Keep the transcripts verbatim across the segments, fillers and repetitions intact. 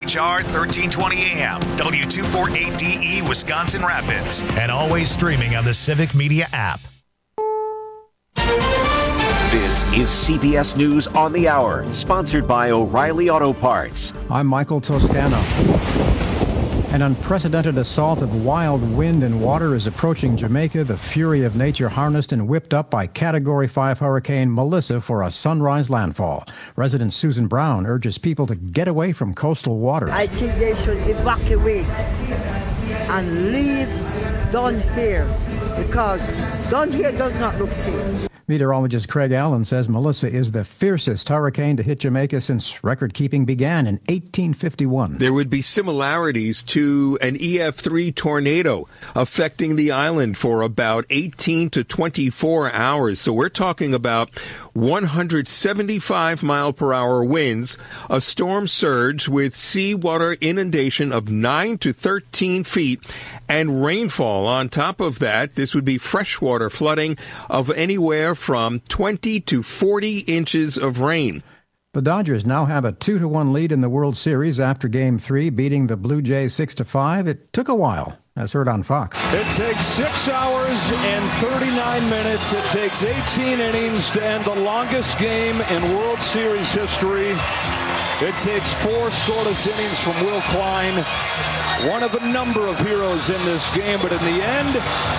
H R thirteen twenty A M, W two forty-eight D E, Wisconsin Rapids, and always streaming on the Civic Media app. This is C B S News on the Hour, sponsored by O'Reilly Auto Parts. I'm Michael Toscano. An unprecedented assault of wild wind and water is approaching Jamaica, the fury of nature harnessed and whipped up by Category five Hurricane Melissa for a sunrise landfall. Resident Susan Brown urges people to get away from coastal waters. I think they should evacuate and leave down here because down here does not look safe. Meteorologist Craig Allen says Melissa is the fiercest hurricane to hit Jamaica since record-keeping began in eighteen fifty-one. There would be similarities to an E F three tornado affecting the island for about eighteen to twenty-four hours. So we're talking about one hundred seventy-five mile per hour winds, a storm surge with seawater inundation of nine to thirteen feet, and rainfall on top of that. This would be freshwater flooding of anywhere from twenty to forty inches of rain. The Dodgers now have a two to one lead in the World Series after Game three, beating the Blue Jays six to five. It took a while, as heard on Fox. It takes six hours and thirty-nine minutes. It takes eighteen innings to end the longest game in World Series history. It takes four scoreless innings from Will Klein, one of a number of heroes in this game, but in the end,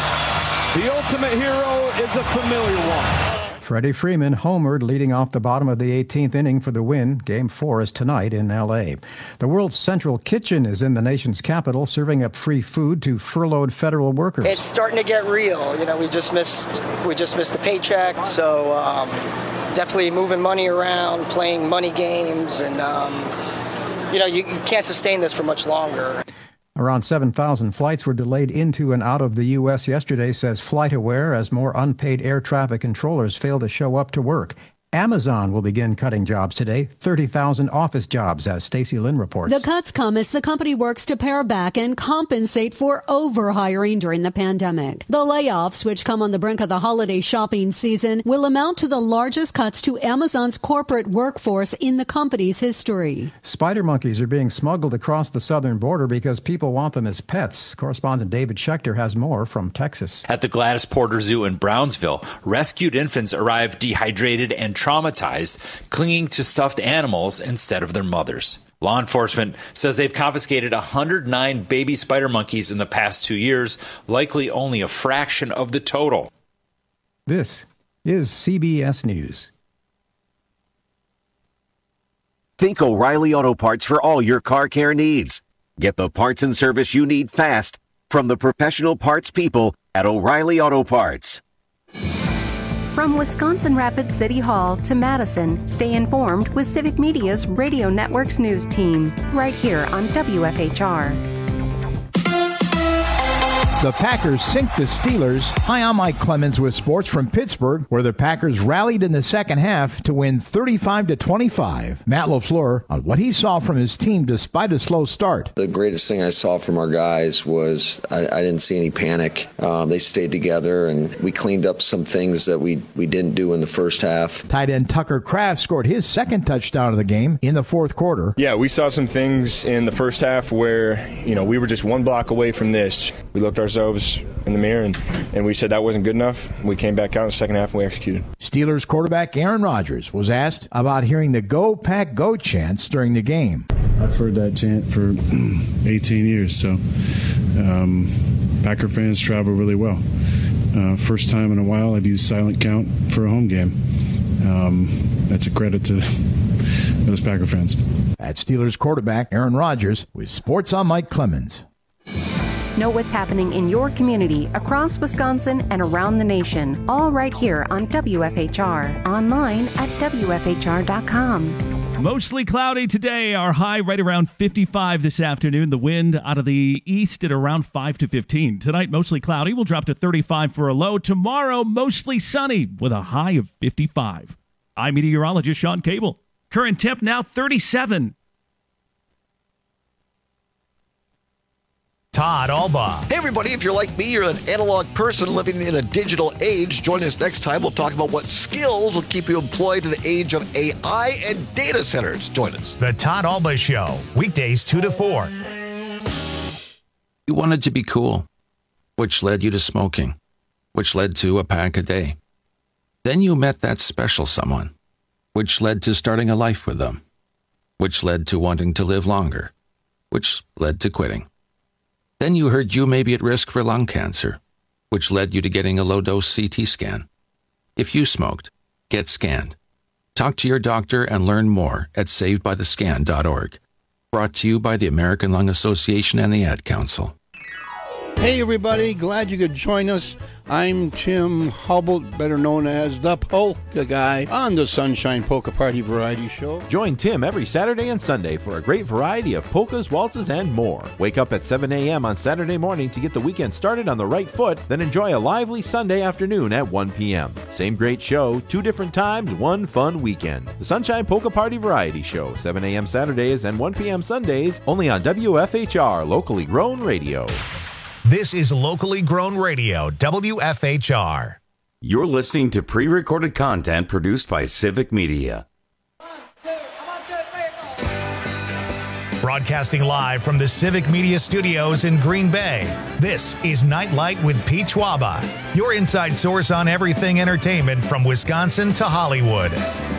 the ultimate hero is a familiar one. Freddie Freeman homered, leading off the bottom of the eighteenth inning for the win. Game four is tonight in L A. The world's central kitchen is in the nation's capital, serving up free food to furloughed federal workers. It's starting to get real. You know, we just missed we just missed a paycheck, so um, definitely moving money around, playing money games, and um, you know, you, you can't sustain this for much longer. Around seven thousand flights were delayed into and out of the U S yesterday, says FlightAware, as more unpaid air traffic controllers fail to show up to work. Amazon will begin cutting jobs today, thirty thousand office jobs, as Stacey Lynn reports. The cuts come as the company works to pare back and compensate for overhiring during the pandemic. The layoffs, which come on the brink of the holiday shopping season, will amount to the largest cuts to Amazon's corporate workforce in the company's history. Spider monkeys are being smuggled across the southern border because people want them as pets. Correspondent David Schechter has more from Texas. At the Gladys Porter Zoo in Brownsville, rescued infants arrived dehydrated and traumatized, clinging to stuffed animals instead of their mothers. Law enforcement says they've confiscated one hundred nine baby spider monkeys in the past two years, likely only a fraction of the total. This is C B S News. Think O'Reilly Auto Parts for all your car care needs. Get the parts and service you need fast from the professional parts people at O'Reilly Auto Parts. From Wisconsin Rapids City Hall to Madison, stay informed with Civic Media's Radio Network's news team, right here on W F H R. The Packers sink the Steelers. Hi, I'm Mike Clemens with sports from Pittsburgh, where the Packers rallied in the second half to win thirty-five to twenty-five. Matt LaFleur on what he saw from his team despite a slow start. The greatest thing I saw from our guys was I, I didn't see any panic. Um, they stayed together, and we cleaned up some things that we, we didn't do in the first half. Tight end Tucker Kraft scored his second touchdown of the game in the fourth quarter. Yeah, we saw some things in the first half where, you know, we were just one block away from this. We looked ourselves in the mirror and, and we said that wasn't good enough. We came back out in the second half and we executed. Steelers quarterback Aaron Rodgers was asked about hearing the Go Pack Go chants during the game. I've heard that chant for eighteen years, so um, Packer fans travel really well. Uh, first time in a while I've used silent count for a home game. Um, that's a credit to those Packer fans. At Steelers quarterback Aaron Rodgers with Sports on Mike Clemens. Know what's happening in your community, across Wisconsin, and around the nation, all right here on W F H R, online at W F H R dot com. Mostly cloudy today. Our high right around fifty-five this afternoon. The wind out of the east at around five to fifteen. Tonight, mostly cloudy. We'll drop to thirty-five for a low. Tomorrow, mostly sunny with a high of fifty-five. I'm meteorologist Sean Cable. Current temp now thirty-seven. Todd Alba. Hey, everybody, if you're like me, you're an analog person living in a digital age. Join us next time. We'll talk about what skills will keep you employed to the age of A I and data centers. Join us. The Todd Alba Show, weekdays two to four. You wanted to be cool, which led you to smoking, which led to a pack a day. Then you met that special someone, which led to starting a life with them, which led to wanting to live longer, which led to quitting. Then you heard you may be at risk for lung cancer, which led you to getting a low-dose C T scan. If you smoked, get scanned. Talk to your doctor and learn more at saved by the scan dot org. Brought to you by the American Lung Association and the Ad Council. Hey everybody, glad you could join us. I'm Tim Hubble, better known as the Polka Guy, on the Sunshine Polka Party Variety Show. Join Tim every Saturday and Sunday for a great variety of polkas, waltzes, and more. Wake up at seven a.m. on Saturday morning to get the weekend started on the right foot, then enjoy a lively Sunday afternoon at one p.m. Same great show, two different times, one fun weekend. The Sunshine Polka Party Variety Show, seven a.m. Saturdays and one p.m. Sundays, only on W F H R, locally grown radio. This is locally grown radio, W F H R. You're listening to pre-recorded content produced by Civic Media. Broadcasting live from the Civic Media Studios in Green Bay, this is Nightlight with Pete Schwaba, your inside source on everything entertainment from Wisconsin to Hollywood.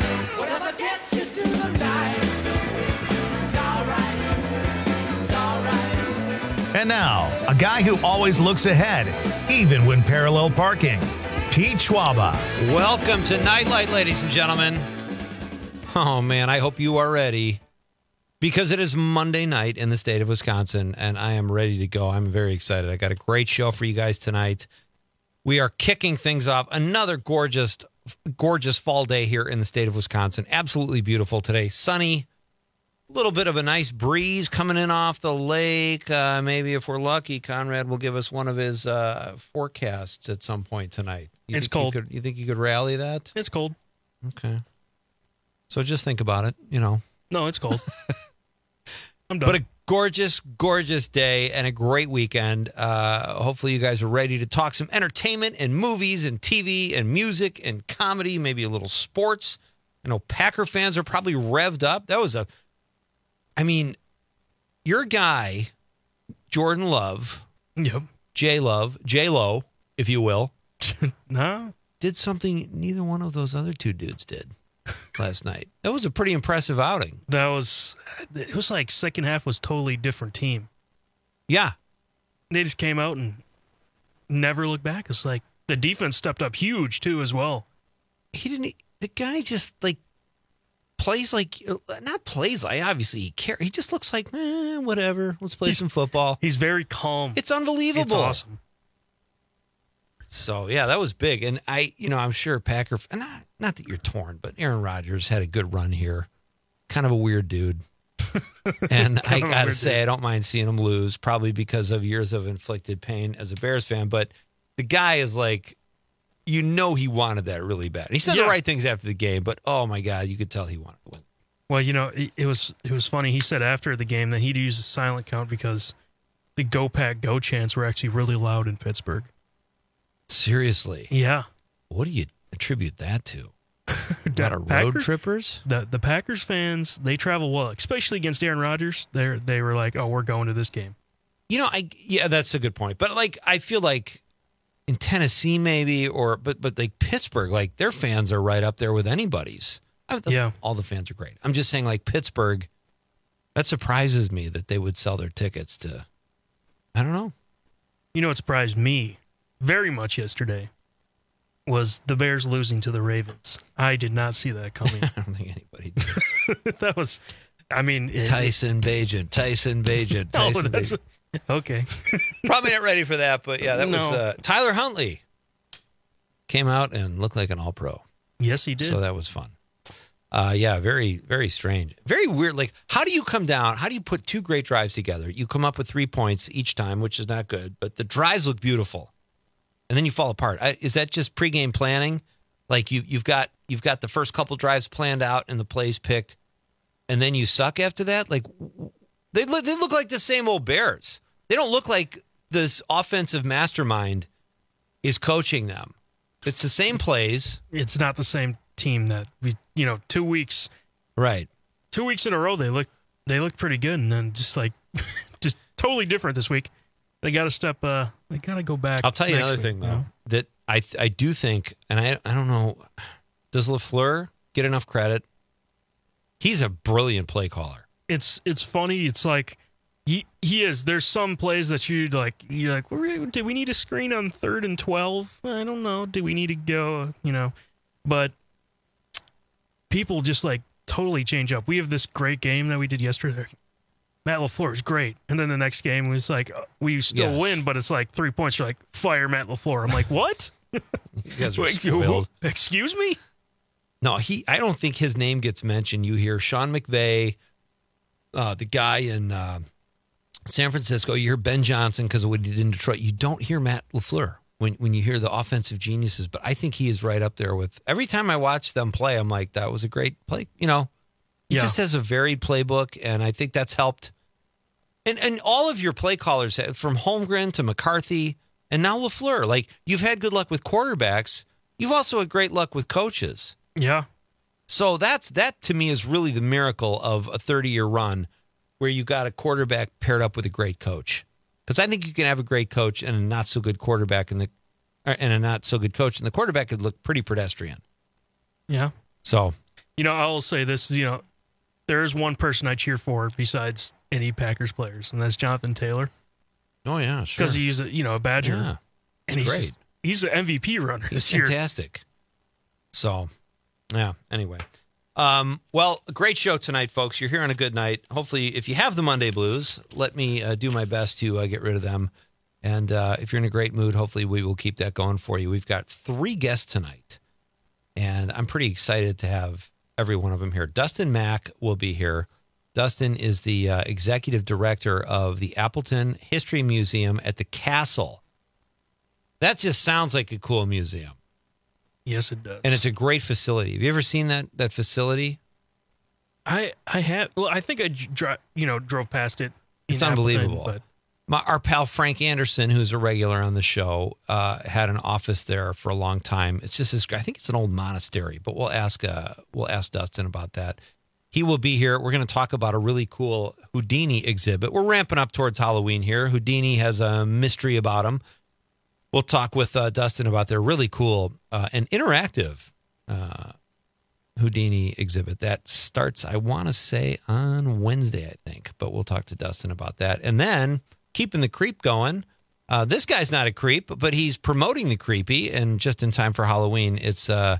And now, a guy who always looks ahead, even when parallel parking, Pete Schwaba. Welcome to Nightlight, ladies and gentlemen. Oh, man, I hope you are ready, because it is Monday night in the state of Wisconsin, and I am ready to go. I'm very excited. I got a great show for you guys tonight. We are kicking things off. Another gorgeous, gorgeous fall day here in the state of Wisconsin. Absolutely beautiful today. Sunny. A little bit of a nice breeze coming in off the lake. Uh, maybe if we're lucky, Conrad will give us one of his uh, forecasts at some point tonight. You it's think cold. You, could, you think you could rally that? It's cold. Okay. So just think about it, you know. No, it's cold. I'm done. But a gorgeous, gorgeous day and a great weekend. Uh, hopefully you guys are ready to talk some entertainment and movies and T V and music and comedy, maybe a little sports. I know Packer fans are probably revved up. That was a... I mean, your guy, Jordan Love, yep, J Love, J Lo, if you will, no, did something neither one of those other two dudes did last night. That was a pretty impressive outing. That was, it was like second half was totally different team. Yeah, they just came out and never looked back. It's like the defense stepped up huge too as well. He didn't. The guy just like. Plays like, not plays like, obviously he cares. He just looks like, eh, whatever. Let's play he's, some football. He's very calm. It's unbelievable. It's awesome. So, yeah, that was big. And I, you know, I'm sure Packer, not, not that you're torn, but Aaron Rodgers had a good run here. Kind of a weird dude. And I got to say, dude. I don't mind seeing him lose, probably because of years of inflicted pain as a Bears fan. But the guy is like, you know he wanted that really bad. And he said yeah. the right things after the game, but oh my God, you could tell he wanted to win. Well, you know, it, it was it was funny. He said after the game that he'd use a silent count because the Go Pack Go chants were actually really loud in Pittsburgh. Seriously? Yeah. What do you attribute that to? A lot of road trippers? The the Packers fans, they travel well, especially against Aaron Rodgers. They they were like, oh, we're going to this game. You know, I yeah, that's a good point. But like, I feel like in Tennessee, maybe, or but but like Pittsburgh, like their fans are right up there with anybody's. I, the, yeah, all the fans are great. I'm just saying, like Pittsburgh, that surprises me that they would sell their tickets to. I don't know. You know what surprised me very much yesterday was the Bears losing to the Ravens. I did not see that coming. I don't think anybody did. That was, I mean, it, Tyson Bagent, Tyson Bagent, Tyson oh, that's Bagent. Okay. Probably not ready for that, but yeah, that no. was uh, Tyler Huntley came out and looked like an all-pro. Yes, he did. So that was fun. Uh, yeah, very, very strange. Very weird. Like, how do you come down? How do you put two great drives together? You come up with three points each time, which is not good, but the drives look beautiful. And then you fall apart. I, is that just pregame planning? Like you, you've got you've got the first couple drives planned out and the plays picked, and then you suck after that? Like, they look, they look like the same old Bears. They don't look like this offensive mastermind is coaching them. It's the same plays. It's not the same team that we, you know, two weeks. Right. Two weeks in a row, they look they look pretty good, and then just like just totally different this week. They got to step. Uh, they got to go back. I'll tell you another week, thing though you know? that I I do think, and I I don't know, does LaFleur get enough credit? He's a brilliant play caller. It's it's funny. It's like he he is. There's some plays that you like. You're like, well, do we need a screen on third and twelve? I don't know. Do we need to go? You know, but people just like totally change up. We have this great game that we did yesterday. Matt LaFleur is great. And then the next game was like, uh, we still Yes. win, but it's like three points. You're like, fire Matt LaFleur. I'm like, what? You guys are Like, spoiled. Excuse me? No, he. I don't think his name gets mentioned. You hear Sean McVay, uh, the guy in uh, San Francisco. You hear Ben Johnson because of what he did in Detroit. You don't hear Matt LaFleur when when you hear the offensive geniuses. But I think he is right up there with. Every time I watch them play, I'm like, that was a great play. You know, he Yeah. just has a varied playbook, and I think that's helped. And and all of your play callers, from Holmgren to McCarthy, and now LaFleur, like you've had good luck with quarterbacks. You've also had great luck with coaches. Yeah. So that's that to me is really the miracle of a thirty-year run where you got a quarterback paired up with a great coach. Because I think you can have a great coach and a not so good quarterback and the and a not so good coach, and the quarterback could look pretty pedestrian. Yeah. So, You know, I will say this, you know, there is one person I cheer for besides any Packers players, and that's Jonathan Taylor. oh yeah, sure. Because he's a, you know, a Badger. Yeah. And He's he's great. he's an M V P runner He's this year. fantastic. So, yeah, anyway. Um, well, a great show tonight, folks. You're here on a good night. Hopefully, if you have the Monday blues, let me uh, do my best to uh, get rid of them. And uh, if you're in a great mood, hopefully we will keep that going for you. We've got three guests tonight, and I'm pretty excited to have every one of them here. Dustin Mack will be here. Dustin is the uh, executive director of the Appleton History Museum at the Castle. That just sounds like a cool museum. Yes, it does. And it's a great facility. Have you ever seen that that facility? I I have. Well, I think I dro- you know drove past it. in It's Appleton, unbelievable. but My, our pal Frank Anderson, who's a regular on the show, uh, had an office there for a long time. It's just this. I think it's an old monastery, but we'll ask uh, we'll ask Dustin about that. He will be here. We're going to talk about a really cool Houdini exhibit. We're ramping up towards Halloween here. Houdini has a mystery about him. We'll talk with uh, Dustin about their really cool uh, and interactive uh, Houdini exhibit that starts, I want to say, on Wednesday, I think. But we'll talk to Dustin about that. And then keeping the creep going. Uh, this guy's not a creep, but he's promoting the creepy. And just in time for Halloween, it's, uh,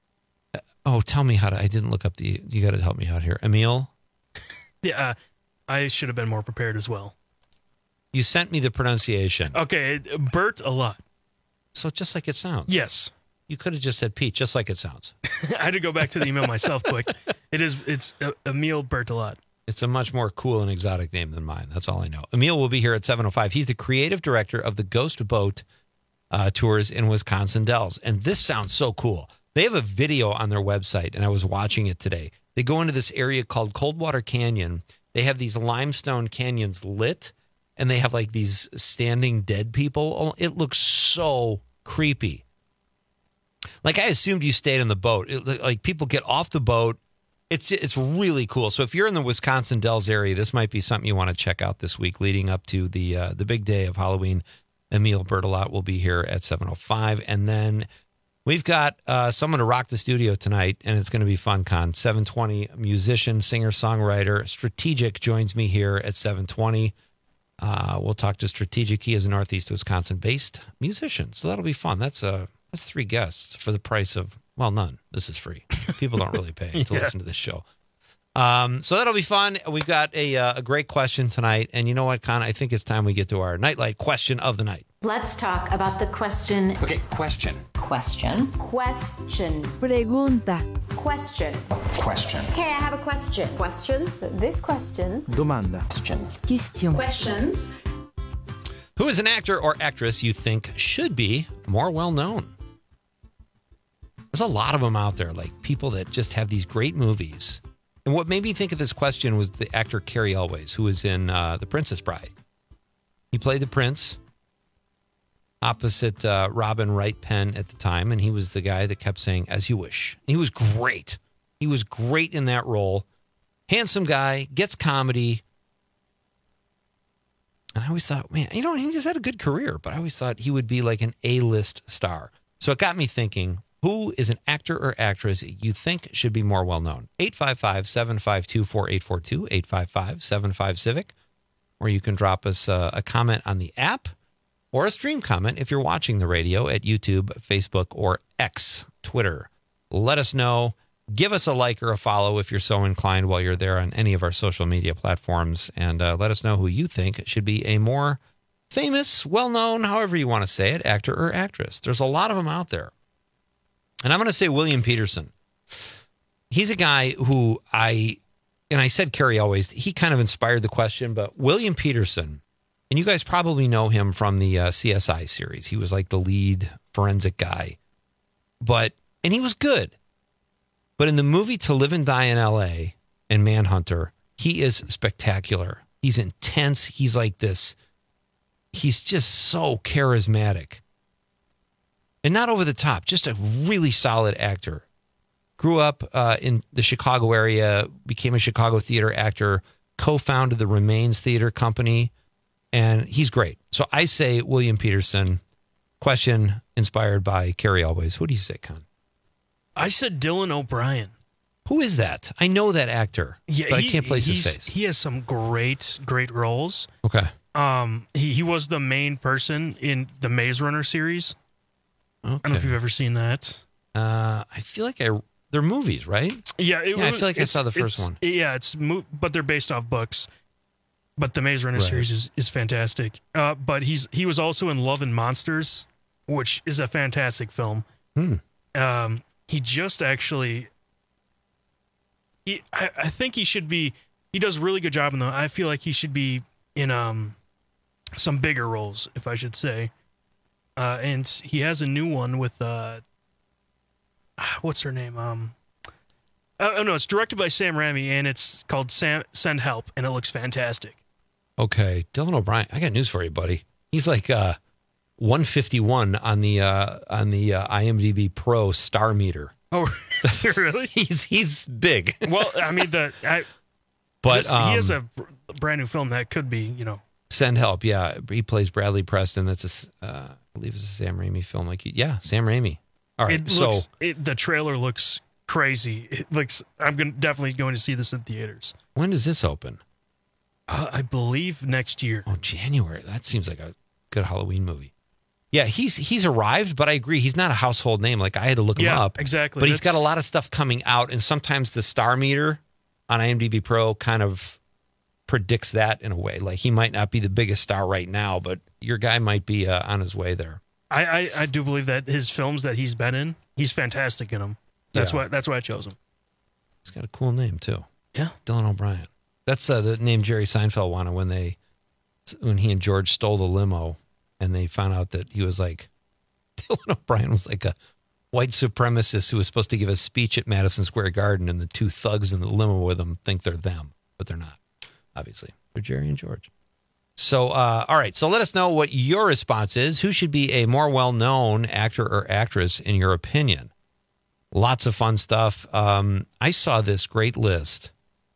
oh, tell me how to, I didn't look up the, you got to help me out here. Emil? yeah, uh, I should have been more prepared as well. You sent me the pronunciation. Okay, Bert a lot. So just like it sounds. Yes. You could have just said Pete, just like it sounds. I had to go back to the email myself quick. It is, it's uh, Emil Bertolat. It's a much more cool and exotic name than mine. That's all I know. Emil will be here at seven oh five. He's the creative director of the Ghost Boat uh, tours in Wisconsin Dells. And this sounds so cool. They have a video on their website, and I was watching it today. They go into this area called Coldwater Canyon. They have these limestone canyons lit, and they have like these standing dead people. It looks so creepy. Like I assumed you stayed on the boat. It, like people get off the boat. It's it's really cool. So if you're in the Wisconsin Dells area, this might be something you want to check out this week leading up to the uh, the big day of Halloween. Emil Bertolat will be here at seven oh five. And then we've got uh, someone to rock the studio tonight, and it's going to be fun, Con. seven twenty, musician, singer, songwriter. Strategic joins me here at seven twenty. Uh, we'll talk to Strategic. He is a Northeast Wisconsin-based musician, so that'll be fun. That's uh, that's three guests for the price of, well, none. This is free. People don't really pay to Yeah. listen to this show. Um, so that'll be fun. We've got a uh, a great question tonight, and you know what, Con? I think it's time we get to our Nightlight question of the night. Let's talk about the question. Okay, question. Question. Question. Pregunta. Question. Question. Hey, I have a question. Questions? This question. Domanda. Question. Question. Questions. Who is an actor or actress you think should be more well known? There's a lot of them out there, like people that just have these great movies. And what made me think of this question was the actor Cary Elwes, who was in uh, The Princess Bride. He played the prince opposite uh, Robin Wright Penn at the time, and he was the guy that kept saying, "As you wish." He was great. He was great in that role. Handsome guy, gets comedy. And I always thought, man, you know, he just had a good career, but I always thought he would be like an A-list star. So it got me thinking, who is an actor or actress you think should be more well-known? eight five five, seven five two, four eight four two, eight five five, seven five, Civic. Or you can drop us a, a comment on the app or a stream comment if you're watching the radio at YouTube, Facebook, or X, Twitter. Let us know. Give us a like or a follow if you're so inclined while you're there on any of our social media platforms. And uh, let us know who you think should be a more famous, well-known, however you want to say it, actor or actress. There's a lot of them out there. And I'm going to say William Peterson. He's a guy who I, and I said Carrie Always, he kind of inspired the question, but William Peterson, and you guys probably know him from the uh, C S I series. He was like the lead forensic guy. But, and he was good. But in the movie To Live and Die in L A and Manhunter, he is spectacular. He's intense. He's like this. He's just so charismatic. And not over the top, just a really solid actor. Grew up uh, in the Chicago area, became a Chicago theater actor, co-founded the Remains Theater Company, and he's great. So I say William Peterson. Question inspired by Carrie Always. Who do you say, Con? I said Dylan O'Brien. Who is that? I know that actor, Yeah, but he, I can't place his he's- face. He has some great, great roles. Okay. Um, he, he was the main person in the Maze Runner series. I don't know if you've ever seen that. Uh, I feel like I they're movies, right? Yeah, it, yeah. I feel like I it's- saw the first it's- one. Yeah, it's mo- but they're based off books. But the Maze Runner Right. series is, is fantastic. Uh, but he's he was also in Love and Monsters, which is a fantastic film. Hmm. Um, he just actually, he I, I think he should be. He does a really good job in the. I feel like he should be in um some bigger roles, if I should say. Uh, and he has a new one with uh, what's her name? Um, oh no, it's directed by Sam Raimi, and it's called Sam, Send Help, and it looks fantastic. Okay, Dylan O'Brien. I got news for you, buddy. He's like uh, one fifty-one on the uh, on the uh, IMDb Pro star meter. Oh, really? he's he's big. Well, I mean the, I, But, this- he has a um, br- brand new film that could be, you know. Send Help. Yeah, he plays Bradley Preston. That's a, s- uh, I believe it's a Sam Raimi film. Like, yeah, Sam Raimi. All right, It so looks, it, the trailer looks crazy. It looks. I'm going definitely going to see this in theaters. when does this open? Uh, I believe next year. Oh, January. That seems like a good Halloween movie. Yeah, he's he's arrived, but I agree he's not a household name. Like I had to look him Yeah, up. exactly. But he's got That's- a lot of stuff coming out, and sometimes the star meter on IMDb Pro kind of predicts that in a way. Like he might not be the biggest star right now, but your guy might be uh, on his way there. I, I I do believe that his films that he's been in, he's fantastic in them. That's Yeah. why that's why I chose him. He's got a cool name too. Yeah, Dylan O'Brien. That's uh, the name Jerry Seinfeld wanted when they when he and George stole the limo, and they found out that he was like Dylan O'Brien was like a white supremacist who was supposed to give a speech at Madison Square Garden, and the two thugs in the limo with him think they're them, but they're not. Obviously, they're Jerry and George. So, uh, all right. So let us know what your response is. Who should be a more well-known actor or actress in your opinion? Lots of fun stuff. Um, I saw this great list.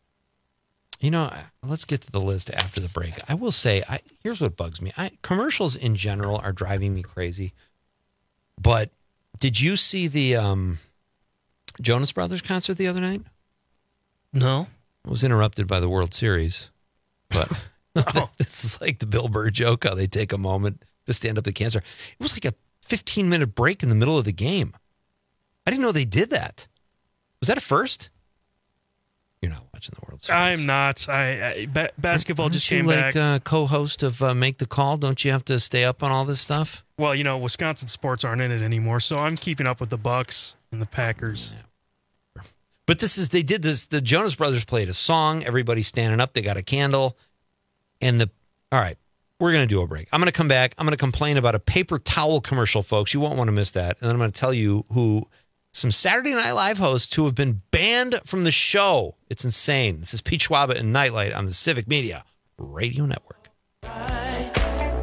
You know, let's get to the list after the break. I will say, I, here's what bugs me. I, commercials in general are driving me crazy. But did you see the um, Jonas Brothers concert the other night? No. It was interrupted by the World Series. But Oh. this is like the Bill Burr joke, how they take a moment to stand up to cancer. It was like a fifteen-minute break in the middle of the game. I didn't know they did that. Was that a first? You're not watching the World Series. I'm not. I, I ba- basketball Aren't just you came like back. uh, co-host of uh, Make the Call? Don't you have to stay up on all this stuff? Well, you know, Wisconsin sports aren't in it anymore, so I'm keeping up with the Bucks and the Packers. But this is, they did this, the Jonas Brothers played a song, everybody's standing up, they got a candle, and the, all right, we're going to do a break. I'm going to come back, I'm going to complain about a paper towel commercial, folks. You won't want to miss that. And then I'm going to tell you who, some Saturday Night Live hosts who have been banned from the show. It's insane. This is Pete Schwaba and Nightlight on the Civic Media Radio Network.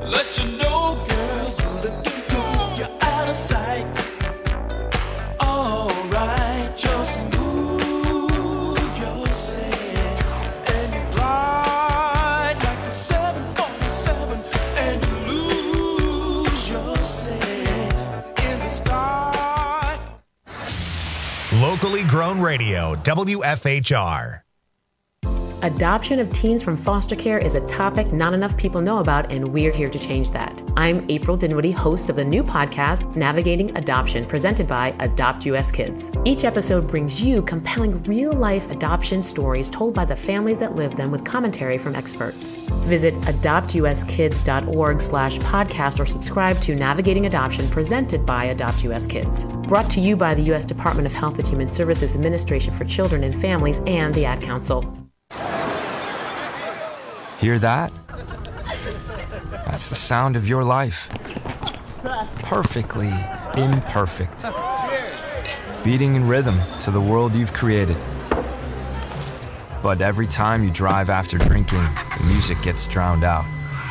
Let you know, girl, you're looking cool. You're out of sight. All right, just move yourself and you glide like a seven forty-seven and you lose yourself in the sky. Locally grown radio, W F H R. Adoption of teens from foster care is a topic not enough people know about, and we're here to change that. I'm April Dinwiddie, host of the new podcast, Navigating Adoption, presented by Adopt U S Kids. Each episode brings you compelling real-life adoption stories told by the families that live them with commentary from experts. Visit adopt u s kids dot org slash podcast or subscribe to Navigating Adoption, presented by Adopt U S Kids. Brought to you by the U S Department of Health and Human Services Administration for Children and Families and the Ad Council. Hear that? That's the sound of your life. Perfectly imperfect. Beating in rhythm to the world you've created. But every time you drive after drinking, the music gets drowned out.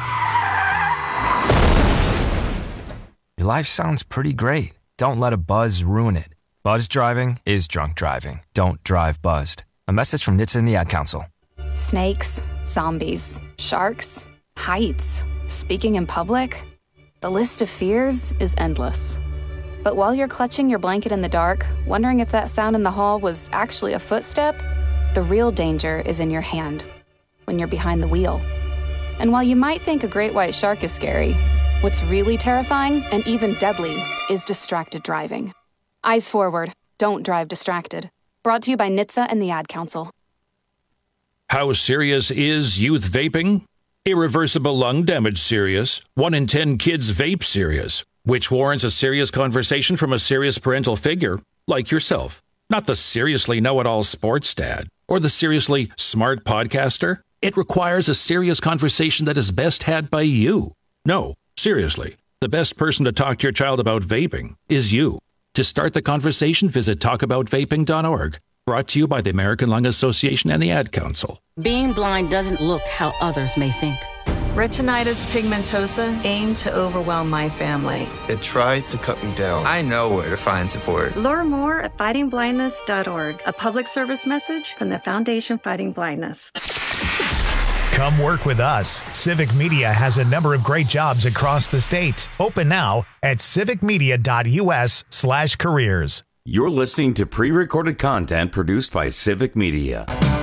Your life sounds pretty great. Don't let a buzz ruin it. Buzz driving is drunk driving. Don't drive buzzed. A message from N H T S A and the Ad Council. Snakes, zombies, sharks, heights, speaking in public. The list of fears is endless. But while you're clutching your blanket in the dark, wondering if that sound in the hall was actually a footstep, the real danger is in your hand, when you're behind the wheel. And while you might think a great white shark is scary, what's really terrifying and even deadly is distracted driving. Eyes forward, don't drive distracted. Brought to you by N H T S A and the Ad Council. How serious is youth vaping? Irreversible lung damage serious. One in ten kids vape serious, which warrants a serious conversation from a serious parental figure like yourself. Not the seriously know-it-all sports dad or the seriously smart podcaster. It requires a serious conversation that is best had by you. No, seriously, the best person to talk to your child about vaping is you. To start the conversation, visit talk about vaping dot org. Brought to you by the American Lung Association and the Ad Council. Being blind doesn't look how others may think. Retinitis pigmentosa aimed to overwhelm my family. It tried to cut me down. I know where to find support. Learn more at fighting blindness dot org, a public service message from the Foundation Fighting Blindness. Come work with us. Civic Media has a number of great jobs across the state. Open now at civic media dot u s slash careers. You're listening to pre-recorded content produced by Civic Media.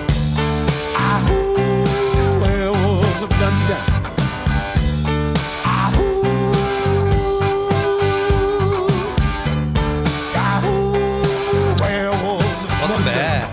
Welcome back.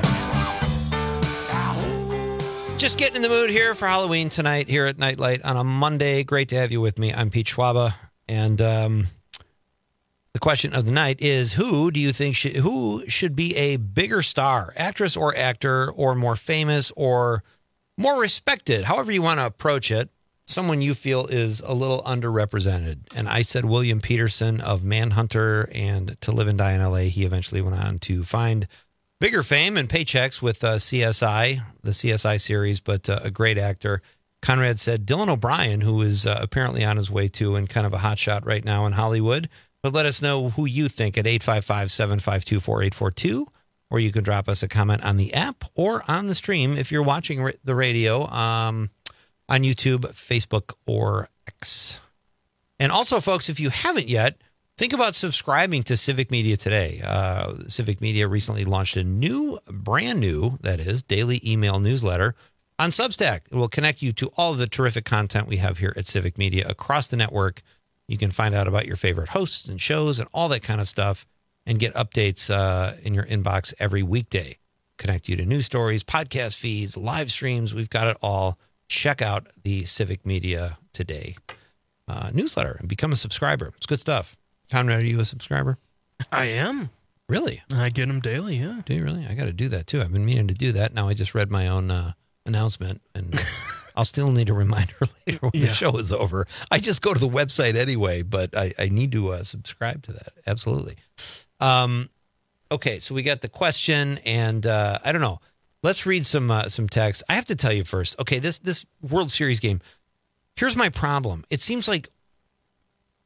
Just getting in the mood here for Halloween tonight here at Nightlight on a Monday. Great to have you with me. I'm Pete Schwaba, and um, the question of the night is: Who do you think should, who should be a bigger star, actress or actor, or more famous or more respected, however you want to approach it? Someone you feel is a little underrepresented. And I said William Peterson of Manhunter and To Live and Die in L A. He eventually went on to find bigger fame and paychecks with uh, C S I, the C S I series, but uh, a great actor. Conrad said Dylan O'Brien, who is uh, apparently on his way to and kind of a hotshot right now in Hollywood. But let us know who you think at eight five five, seven five two, four eight four two, or you can drop us a comment on the app or on the stream if you're watching the radio um, on YouTube, Facebook, or X. And also, folks, if you haven't yet, think about subscribing to Civic Media today. Uh, Civic Media recently launched a new, brand new, that is, daily email newsletter on Substack. It will connect you to all of the terrific content we have here at Civic Media across the network. You can find out about your favorite hosts and shows and all that kind of stuff and get updates uh, in your inbox every weekday. Connect you to news stories, podcast feeds, live streams. We've got it all. Check out the Civic Media Today uh, newsletter and become a subscriber. It's good stuff. Conrad, are you a subscriber? I am. Really? I get them daily, yeah. Do you really? I got to do that, too. I've been meaning to do that. Now I just read my own uh, announcement, and I'll still need a reminder later when Yeah. the show is over. I just go to the website anyway, but I, I need to uh, subscribe to that. Absolutely. Um, okay, so we got the question, and uh, I don't know. Let's read some uh, some text. I have to tell you first. Okay, this this World Series game. Here's my problem. It seems like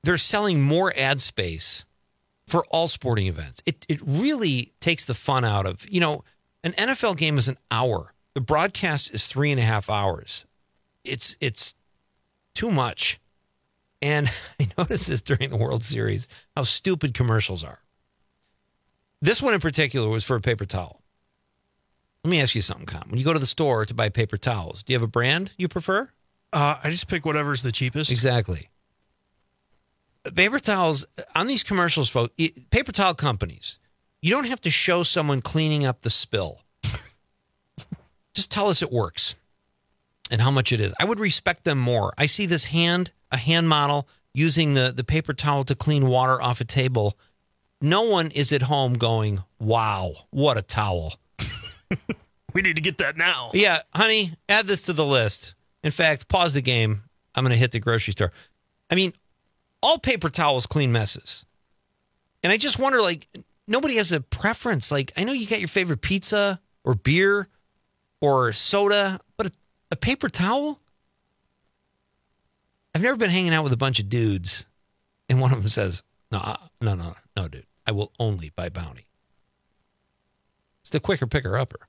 they're selling more ad space for all sporting events. It it really takes the fun out of, you know, an N F L game is an hour. The broadcast is three and a half hours. It's it's too much. And I noticed this during the World Series, how stupid commercials are. This one in particular was for a paper towel. Let me ask you something, Con. When you go to the store to buy paper towels, do you have a brand you prefer? Uh, I just pick whatever's the cheapest. Exactly. Paper towels, on these commercials, folks, paper towel companies, you don't have to show someone cleaning up the spill. Just tell us it works and how much it is. I would respect them more. I see this hand, a hand model, using the, the paper towel to clean water off a table. No one is at home going, wow, what a towel. We need to get that now. Yeah, honey, add this to the list. In fact, pause the game. I'm going to hit the grocery store. I mean, all paper towels clean messes. And I just wonder, like, nobody has a preference. Like, I know you got your favorite pizza or beer or soda, but a, a paper towel? I've never been hanging out with a bunch of dudes, and one of them says, no, no, no, no, dude. I will only buy Bounty. It's the quicker picker-upper.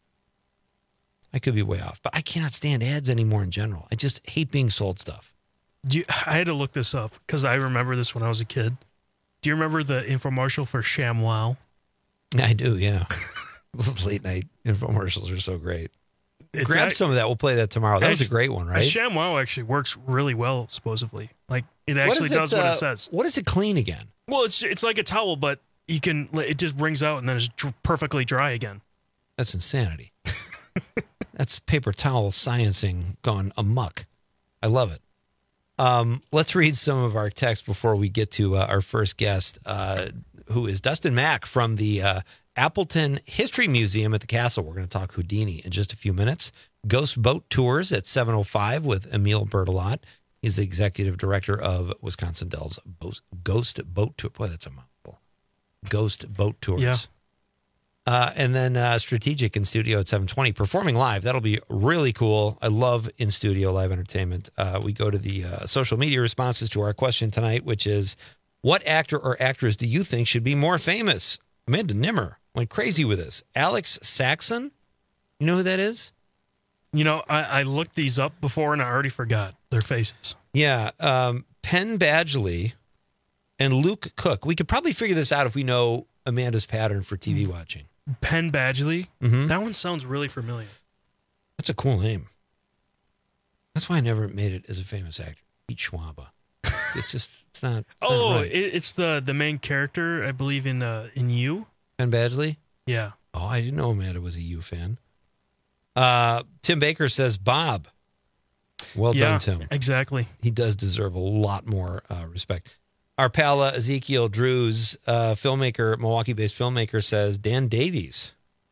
I could be way off, but I cannot stand ads anymore in general. I just hate being sold stuff. Do you, I had to look this up because I remember this when I was a kid. Do you remember the infomercial for ShamWow? I do, yeah. Those late night infomercials are so great. It's Grab act- some of that. We'll play that tomorrow. That was a great one, right? ShamWow actually works really well, supposedly. Like it What actually is does it, what uh, it says. What does it clean again? Well, it's it's like a towel, but you can it just wrings out and then it's dr- perfectly dry again. That's insanity. That's paper towel sciencing gone amok. I love it. Um, let's read some of our text before we get to uh, our first guest, uh, who is Dustin Mack from the uh, Appleton History Museum at the Castle. We're going to talk Houdini in just a few minutes. Ghost Boat Tours at seven oh five with Emil Bertolot. He's the executive director of Wisconsin Dells Ghost Boat Tour. Boy, that's a mouthful. Ghost Boat Tours. Yeah. Uh, and then uh, Strategic in studio at seven twenty, performing live. That'll be really cool. I love in studio live entertainment. Uh, we go to the uh, social media responses to our question tonight, which is, what actor or actress do you think should be more famous? Amanda Nimmer went crazy with this. Alex Saxon, you know who that is? You know, I, I looked these up before and I already forgot their faces. Yeah, um, Penn Badgley and Luke Cook. We could probably figure this out if we know Amanda's pattern for T V watching. Penn Badgley? Mm-hmm. That one sounds really familiar. That's a cool name. That's why I never made it as a famous actor. Pete Schwaba. It's just, it's not. It's oh, not right. it, it's the the main character, I believe, in uh, in You. Penn Badgley? Yeah. Oh, I didn't know Amanda was a You fan. Uh, Tim Baker says Bob. Well Yeah, done, Tim. Exactly. He does deserve a lot more uh, respect. Our pal uh, Ezekiel Drews, uh, filmmaker, Milwaukee-based filmmaker, says Dan Davies.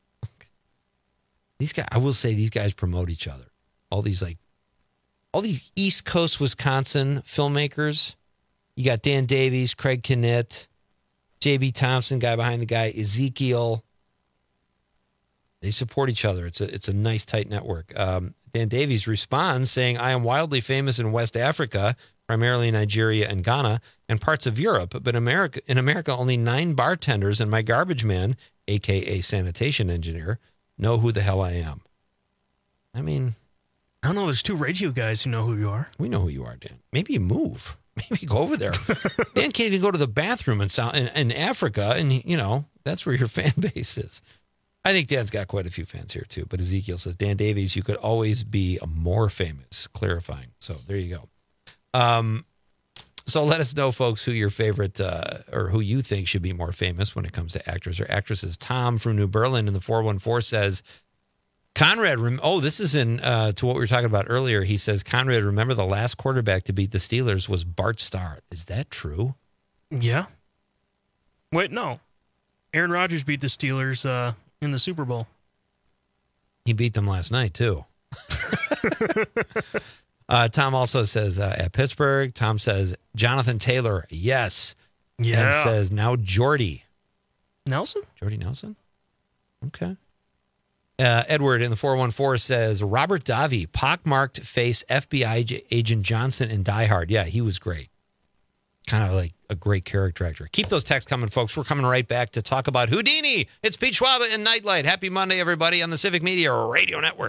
These guys, I will say, these guys promote each other. All these like, all these East Coast Wisconsin filmmakers. You got Dan Davies, Craig Knitt, J B Thompson, guy behind the guy, Ezekiel. They support each other. It's a it's a nice tight network. Um, Dan Davies responds saying, "I am wildly famous in West Africa, primarily Nigeria and Ghana, and parts of Europe. But in America, in America, only nine bartenders and my garbage man, aka sanitation engineer, know who the hell I am." I mean, I don't know. There's two radio guys who know who you are. We know who you are, Dan. Maybe you move. Maybe go over there. Dan can't even go to the bathroom in South in, in Africa, and you know that's where your fan base is. I think Dan's got quite a few fans here too. But Ezekiel says, Dan Davies, you could always be more famous. Clarifying. So there you go. Um, so let us know, folks, who your favorite uh, or who you think should be more famous when it comes to actors or actresses. Tom from New Berlin in the four one four says, Conrad, rem- oh, this is in uh, to what we were talking about earlier. He says, Conrad, remember the last quarterback to beat the Steelers was Bart Starr. Is that true? Yeah. Wait, no. Aaron Rodgers beat the Steelers uh, in the Super Bowl. He beat them last night, too. uh, Tom also says uh, at Pittsburgh. Tom says Jonathan Taylor, yes. Yeah. And says now Jordy. Nelson? Jordy Nelson? Okay. Uh, Edward in the four one four says Robert Davi, pockmarked face F B I agent Johnson in Die Hard. Yeah, he was great. kind of like a great character actor. Keep those texts coming, folks. We're coming right back to talk about Houdini. It's Pete Schwaba and Nightlight. Happy Monday, everybody, on the Civic Media Radio Network.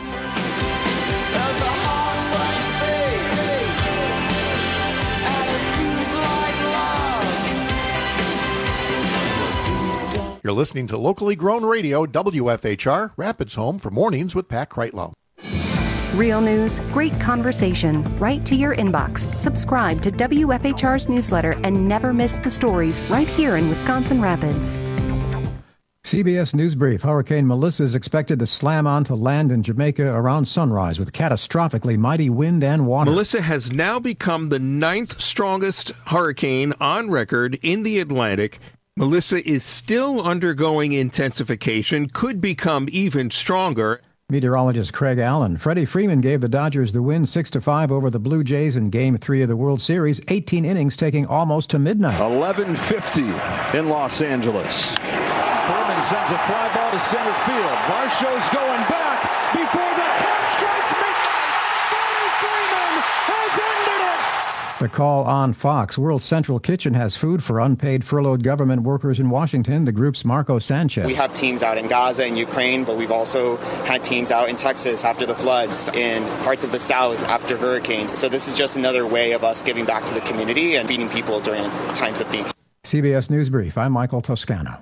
You're listening to locally grown radio, W F H R, Rapids Home for Mornings with Pat Kreitlow. Real news, great conversation, right to your inbox. Subscribe to W F H R's newsletter and never miss the stories right here in Wisconsin Rapids. C B S News Brief. Hurricane Melissa is expected to slam onto land in Jamaica around sunrise with catastrophically mighty wind and water. Melissa has now become the ninth strongest hurricane on record in the Atlantic. Melissa is still undergoing intensification, could become even stronger. Meteorologist Craig Allen. Freddie Freeman gave the Dodgers the win six to five over the Blue Jays in Game three of the World Series, eighteen innings taking almost to midnight. eleven fifty in Los Angeles. Freeman sends a fly ball to center field. Varsho's going back before the clock strikes midnight. Freddie Freeman has ended it. The call on Fox. World Central Kitchen has food for unpaid furloughed government workers in Washington, the group's Marco Sanchez. We have teams out in Gaza and Ukraine, but we've also had teams out in Texas after the floods, in parts of the South after hurricanes. So this is just another way of us giving back to the community and feeding people during times of need. C B S News Brief. I'm Michael Toscano.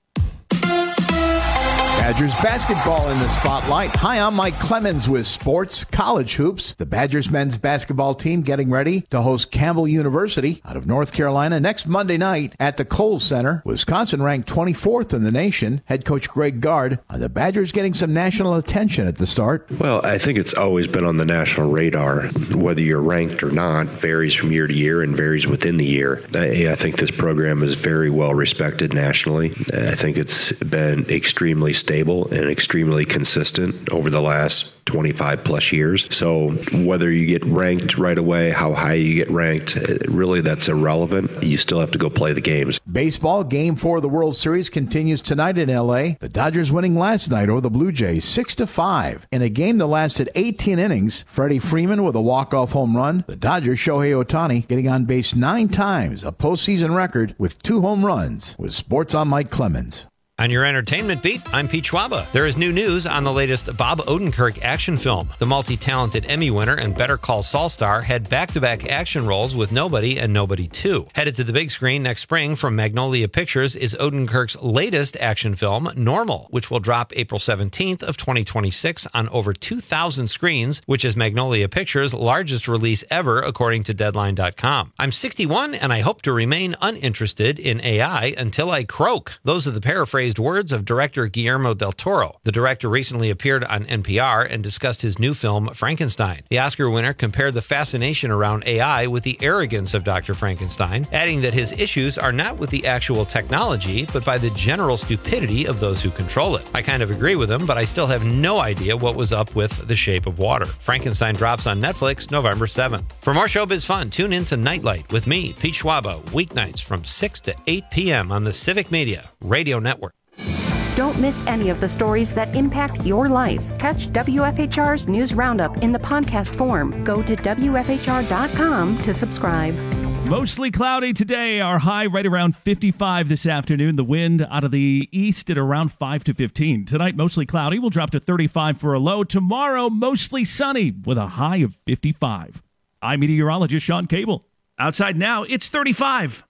Badgers basketball in the spotlight. Hi, I'm Mike Clemens with sports, college hoops. The Badgers men's basketball team getting ready to host Campbell University out of North Carolina next Monday night at the Kohl Center. Wisconsin ranked twenty-fourth in the nation. Head coach Greg Gard. Are the Badgers getting some national attention at the start? Well, I think it's always been on the national radar. Whether you're ranked or not varies from year to year and varies within the year. I, I think this program is very well respected nationally. I think it's been extremely stable and extremely consistent over the last twenty-five plus years. So whether you get ranked right away, how high you get ranked, really that's irrelevant. You still have to go play the games. Baseball game four of the World Series continues tonight in L A. The Dodgers winning last night over the Blue Jays six to five. In a game that lasted eighteen innings, Freddie Freeman with a walk-off home run. The Dodgers Shohei Ohtani getting on base nine times, a postseason record with two home runs. With Sports on Mike Clemens. On your entertainment beat, I'm Pete Schwaba. There is new news on the latest Bob Odenkirk action film. The multi-talented Emmy winner and Better Call Saul star had back-to-back action roles with Nobody and Nobody two. Headed to the big screen next spring from Magnolia Pictures is Odenkirk's latest action film, Normal, which will drop April seventeenth of twenty twenty-six on over two thousand screens, which is Magnolia Pictures' largest release ever, according to Deadline dot com. I'm sixty-one and I hope to remain uninterested in A I until I croak. Those are the paraphrase words of director Guillermo del Toro. The director recently appeared on N P R and discussed his new film, Frankenstein. The Oscar winner compared the fascination around A I with the arrogance of Doctor Frankenstein, adding that his issues are not with the actual technology, but by the general stupidity of those who control it. I kind of agree with him, but I still have no idea what was up with The Shape of Water. Frankenstein drops on Netflix November seventh. For more showbiz fun, tune in to Nightlight with me, Pete Schwaba, weeknights from six to eight p.m. on the Civic Media Radio Network. Don't miss any of the stories that impact your life. Catch W F H R's News Roundup in the podcast form. Go to W F H R dot com to subscribe. Mostly cloudy today. Our high right around fifty-five this afternoon. The wind out of the east at around five to fifteen. Tonight, mostly cloudy. We'll drop to thirty-five for a low. Tomorrow, mostly sunny with a high of fifty-five. I'm meteorologist Sean Cable. Outside now, it's thirty-five.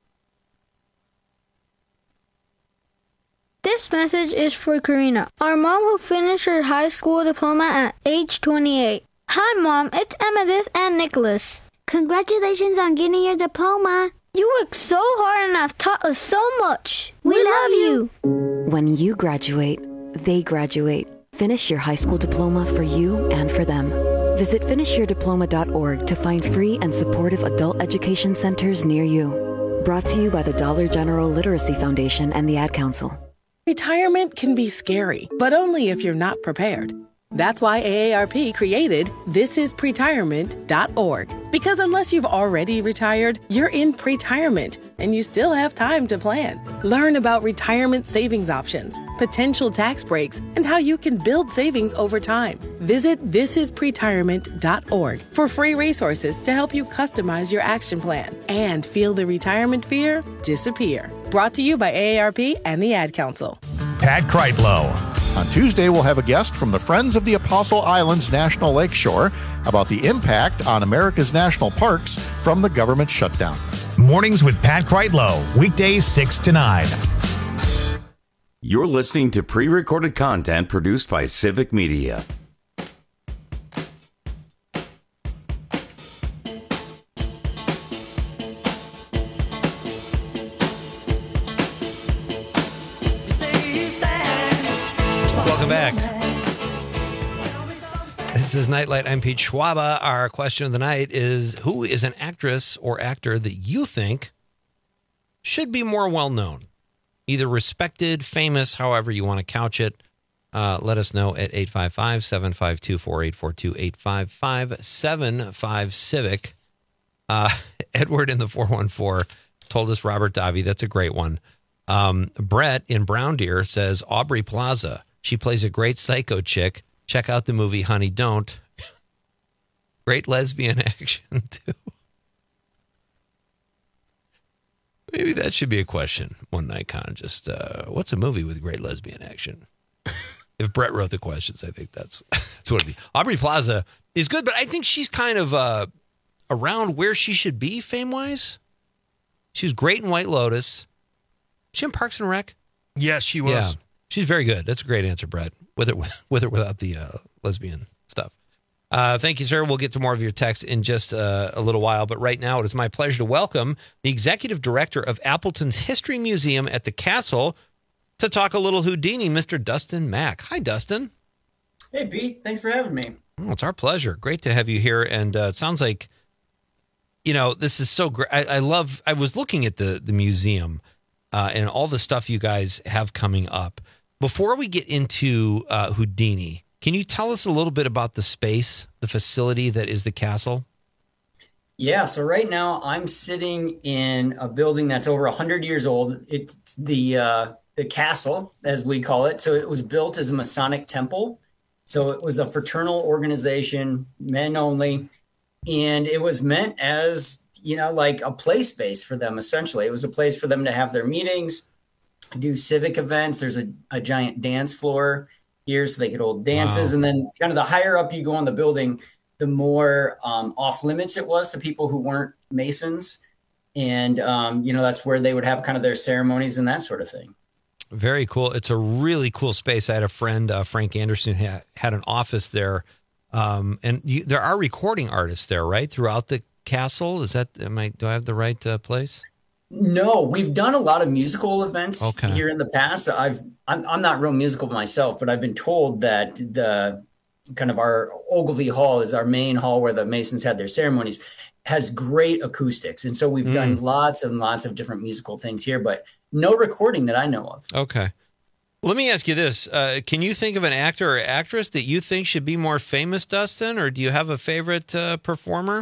This message is for Karina, our mom who finished her high school diploma at age twenty-eight. Hi, Mom. It's Emmettith and Nicholas. Congratulations on getting your diploma. You worked so hard and have taught us so much. We, we love you. When you graduate, they graduate. Finish your high school diploma for you and for them. Visit finish your diploma dot org to find free and supportive adult education centers near you. Brought to you by the Dollar General Literacy Foundation and the Ad Council. Retirement can be scary, but only if you're not prepared. That's why A A R P created this is pretirement dot org. Because unless you've already retired, you're in pretirement and you still have time to plan. Learn about retirement savings options, potential tax breaks, and how you can build savings over time. Visit this is pretirement dot org for free resources to help you customize your action plan and feel the retirement fear disappear. Brought to you by A A R P and the Ad Council. Pat Kreitlow. On Tuesday, we'll have a guest from the Friends of the Apostle Islands National Lakeshore about the impact on America's national parks from the government shutdown. Mornings with Pat Kreitlow, weekdays six to nine. You're listening to pre-recorded content produced by Civic Media. Welcome back. This is Nightlight. I'm Pete Schwaba. Our question of the night is, who is an actress or actor that you think should be more well-known? Either respected, famous, however you want to couch it. Uh, let us know at eight five five, seven five two, four eight four two, eight five five, seven five, Civic. Uh, Edward in the four one four told us Robert Davi. That's a great one. Um, Brett in Brown Deer says Aubrey Plaza. She plays a great psycho chick. Check out the movie Honey Don't. Great lesbian action, too. Maybe that should be a question one night, kind of just, uh, what's a movie with great lesbian action? If Brett wrote the questions, I think that's, that's what it'd be. Aubrey Plaza is good, but I think she's kind of uh, around where she should be fame-wise. She was great in White Lotus. She in Parks and Rec? Yes, she was. Yeah. She's very good. That's a great answer, Brett, with or, with or without the uh, lesbian stuff. Uh, thank you, sir. We'll get to more of your texts in just uh, a little while. But right now, it is my pleasure to welcome the executive director of Appleton's History Museum at the Castle to talk a little Houdini, Mister Dustin Mack. Hi, Dustin. Hey, Pete. Thanks for having me. Oh, it's our pleasure. Great to have you here. And uh, it sounds like, you know, this is so great. I, I love, I was looking at the, the museum uh, and all the stuff you guys have coming up. Before we get into uh, Houdini, can you tell us a little bit about the space, the facility that is the castle? Yeah, so right now I'm sitting in a building that's over one hundred years old. It's the uh, the castle, as we call it. So it was built as a Masonic temple. So it was a fraternal organization, men only. And it was meant as, you know, like a play space for them, essentially. It was a place for them to have their meetings, do civic events. There's a, a giant dance floor here so they could hold dances. Wow. And then kind of the higher up you go on the building, the more um, off limits it was to people who weren't Masons. And, um, you know, that's where they would have kind of their ceremonies and that sort of thing. Very cool. It's a really cool space. I had a friend, uh, Frank Anderson, ha- had an office there. Um, and you, there are recording artists there, right? Throughout the castle. Is that, am I, do I have the right uh, place? No, we've done a lot of musical events okay. here in the past. I've, I'm, I'm not real musical myself, but I've been told that the kind of our Ogilvy Hall is our main hall where the Masons had their ceremonies, has great acoustics. And so we've mm. done lots and lots of different musical things here, but no recording that I know of. Okay. Let me ask you this. Uh, can you think of an actor or actress that you think should be more famous, Dustin? Or do you have a favorite uh, performer?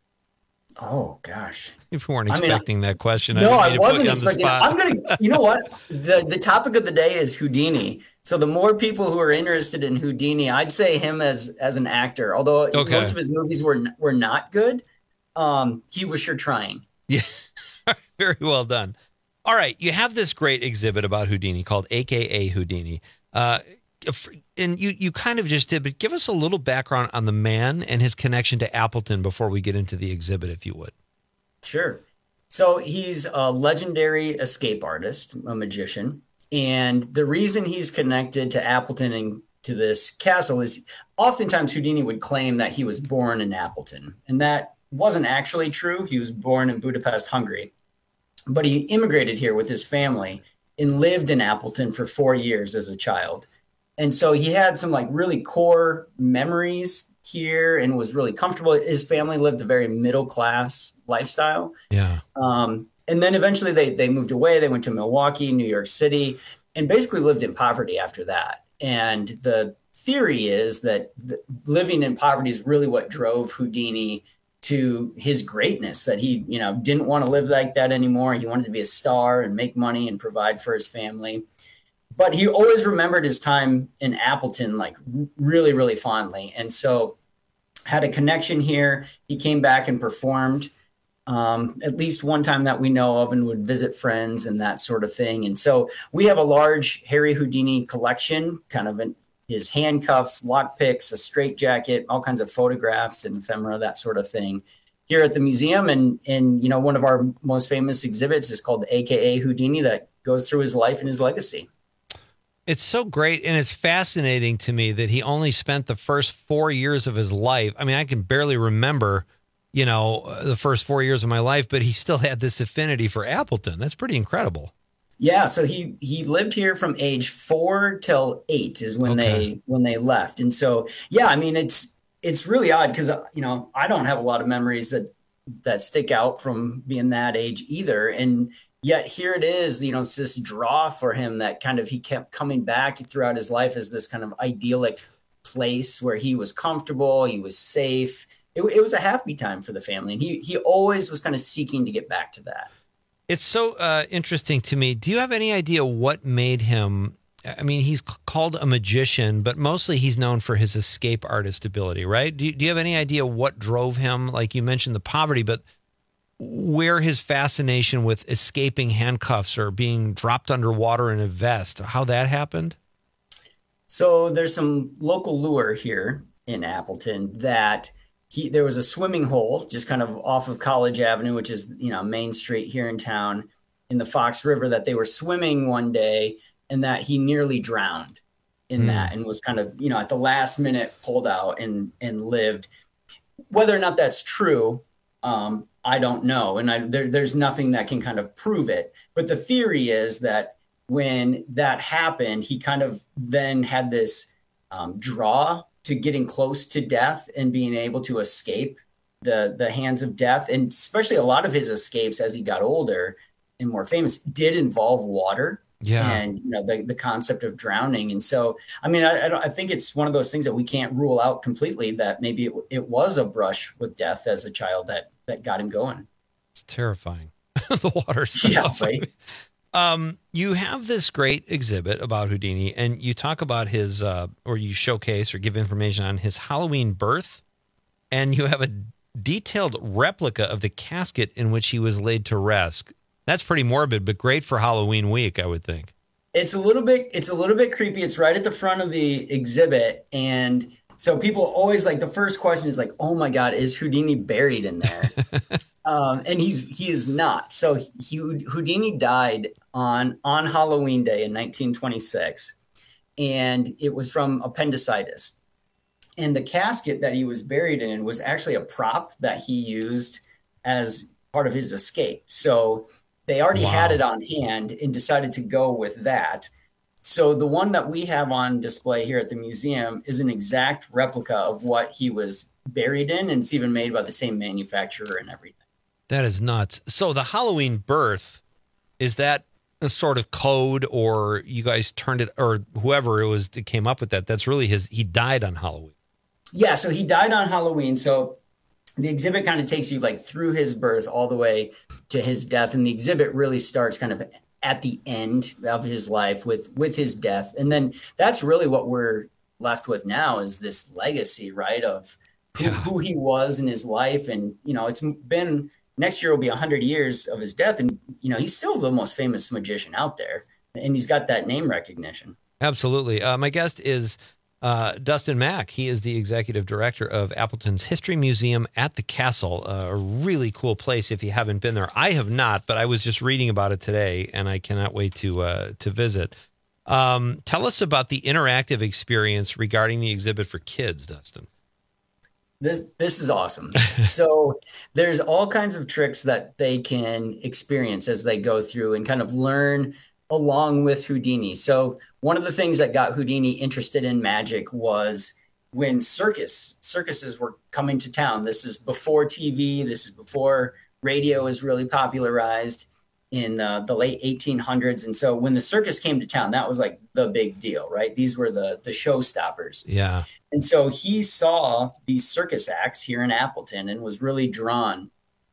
Oh, gosh. You weren't expecting I mean, that question. No, I, I wasn't expecting it. I'm going to, you know what? The the topic of the day is Houdini. So the more people who are interested in Houdini, I'd say him as as an actor. Although okay. most of his movies were were not good, um, he was sure trying. Yeah, very well done. All right, you have this great exhibit about Houdini called A K A Houdini. Uh, and you, you kind of just did, but give us a little background on the man and his connection to Appleton before we get into the exhibit, if you would. Sure. So he's a legendary escape artist, a magician. And the reason he's connected to Appleton and to this castle is oftentimes Houdini would claim that he was born in Appleton. And that wasn't actually true. He was born in Budapest, Hungary. But he immigrated here with his family and lived in Appleton for four years as a child. And so he had some like really core memories here and was really comfortable. His family lived a very middle class lifestyle. Yeah. Um, and then eventually they they moved away. They went to Milwaukee, New York City, and basically lived in poverty after that. And the theory is that living in poverty is really what drove Houdini to his greatness, that he, you know, didn't want to live like that anymore. He wanted to be a star and make money and provide for his family. But he always remembered his time in Appleton, like really, really fondly. And so had a connection here. He came back and performed um, at least one time that we know of, and would visit friends and that sort of thing. And so we have a large Harry Houdini collection, kind of in his handcuffs, lockpicks, a straitjacket, all kinds of photographs and ephemera, that sort of thing, here at the museum. And, and you know, one of our most famous exhibits is called A K A Houdini, that goes through his life and his legacy. It's so great, and it's fascinating to me that he only spent the first four years of his life. I mean, I can barely remember, you know, the first four years of my life, but he still had this affinity for Appleton. That's pretty incredible. Yeah, so he he lived here from age four till eight is when okay. they when they left. And so, yeah, I mean, it's it's really odd because, you know, I don't have a lot of memories that that stick out from being that age either. And yet here it is, you know, it's this draw for him that kind of he kept coming back throughout his life as this kind of idyllic place where he was comfortable, he was safe. It, it was a happy time for the family. And he he always was kind of seeking to get back to that. It's so uh, interesting to me. Do you have any idea what made him? I mean, he's called a magician, but mostly he's known for his escape artist ability, right? Do you, do you have any idea what drove him? Like you mentioned the poverty, but where his fascination with escaping handcuffs or being dropped underwater in a vest, how that happened? So there's some local lure here in Appleton that he, there was a swimming hole just kind of off of College Avenue, which is, you know, Main Street here in town in the Fox River, that they were swimming one day and that he nearly drowned in mm. that and was kind of, you know, at the last minute pulled out and, and lived. Whether or not that's true, um, I don't know. And I, there, there's nothing that can kind of prove it. But the theory is that when that happened, he kind of then had this um, draw to getting close to death and being able to escape the the hands of death. And especially a lot of his escapes as he got older and more famous did involve water. Yeah. And, you know, the, the concept of drowning. And so, I mean, I, I, don't, I think it's one of those things that we can't rule out completely, that maybe it, it was a brush with death as a child that, that got him going. It's terrifying. The water stuff. Yeah, right. Um, you have this great exhibit about Houdini, and you talk about his, uh, or you showcase or give information on his Halloween birth, and you have a detailed replica of the casket in which he was laid to rest. That's pretty morbid, but great for Halloween week, I would think. It's a little bit, it's a little bit creepy. It's right at the front of the exhibit, and so people always like, the first question is like, "Oh my God, is Houdini buried in there?" um, and he's he is not. So he, Houdini died on on Halloween Day in nineteen twenty-six, and it was from appendicitis. And the casket that he was buried in was actually a prop that he used as part of his escape. So they already wow. had it on hand and decided to go with that. So the one that we have on display here at the museum is an exact replica of what he was buried in, and it's even made by the same manufacturer and everything. That is nuts. So the Halloween birth, is that a sort of code, or you guys turned it, or whoever it was that came up with that, that's really his, he died on Halloween? Yeah, so he died on Halloween. So the exhibit kind of takes you like through his birth all the way to his death. And the exhibit really starts kind of at the end of his life with, with his death. And then that's really what we're left with now, is this legacy, right, of who, yeah. who he was in his life. And, you know, it's been, next year will be one hundred years of his death. And, you know, he's still the most famous magician out there. And he's got that name recognition. Absolutely. Uh, my guest is uh, Dustin Mack. He is the executive director of Appleton's History Museum at the Castle, uh, a really cool place if you haven't been there. I have not, but I was just reading about it today, and I cannot wait to uh, to visit. Um, tell us about the interactive experience regarding the exhibit for kids, Dustin. This this is awesome. So there's all kinds of tricks that they can experience as they go through and kind of learn along with Houdini. So one of the things that got Houdini interested in magic was when circus circuses were coming to town. This is before T V. This is before radio is really popularized. in uh, the late eighteen hundreds. And so when the circus came to town, that was like the big deal, right? These were the the showstoppers. Yeah. And so he saw these circus acts here in Appleton and was really drawn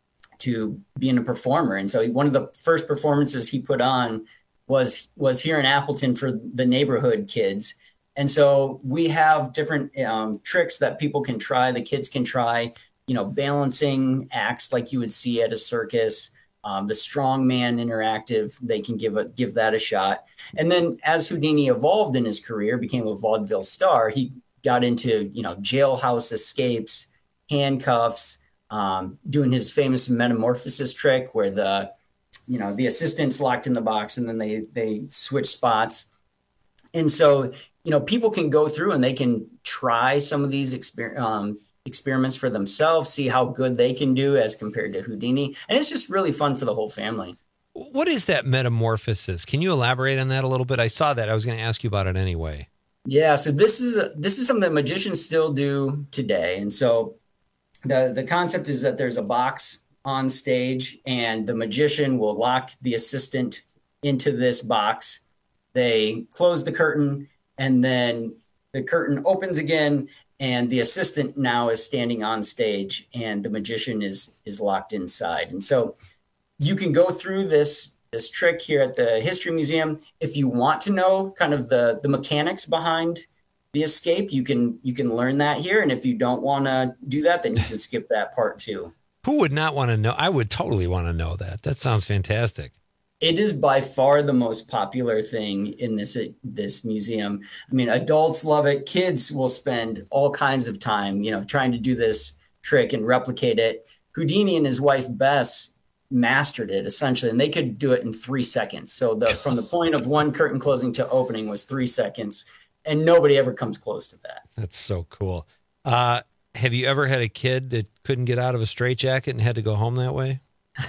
to being a performer. And so he, one of the first performances he put on was was here in Appleton for the neighborhood kids. And so we have different um, tricks that people can try, the kids can try, you know, balancing acts like you would see at a circus. Um, the strongman interactive, they can give a, give that a shot. And then as Houdini evolved in his career, became a vaudeville star, he got into, you know, jailhouse escapes, handcuffs, um, doing his famous metamorphosis trick where the, you know, the assistant's locked in the box and then they, they switch spots. And so, you know, people can go through and they can try some of these exper- um, experiments for themselves, see how good they can do as compared to Houdini. And it's just really fun for the whole family. What is that metamorphosis? Can you elaborate on that a little bit? I saw that. I was going to ask you about it anyway. Yeah. So this is, a, this is something that magicians still do today. And so the, the concept is that there's a box on stage and the magician will lock the assistant into this box. They close the curtain and then the curtain opens again and the assistant now is standing on stage and the magician is is locked inside. And so you can go through this this trick here at the History Museum. If you want to know kind of the the mechanics behind the escape, you can you can learn that here. And if you don't want to do that, then you can skip that part too. Who would not want to know? I would totally want to know that. That sounds fantastic. It is by far the most popular thing in this this museum. I mean, adults love it. Kids will spend all kinds of time, you know, trying to do this trick and replicate it. Houdini and his wife Bess mastered it essentially, and they could do it in three seconds. So the from the point of one curtain closing to opening was three seconds, and nobody ever comes close to that. That's so cool. Uh, have you ever had a kid that couldn't get out of a straitjacket and had to go home that way?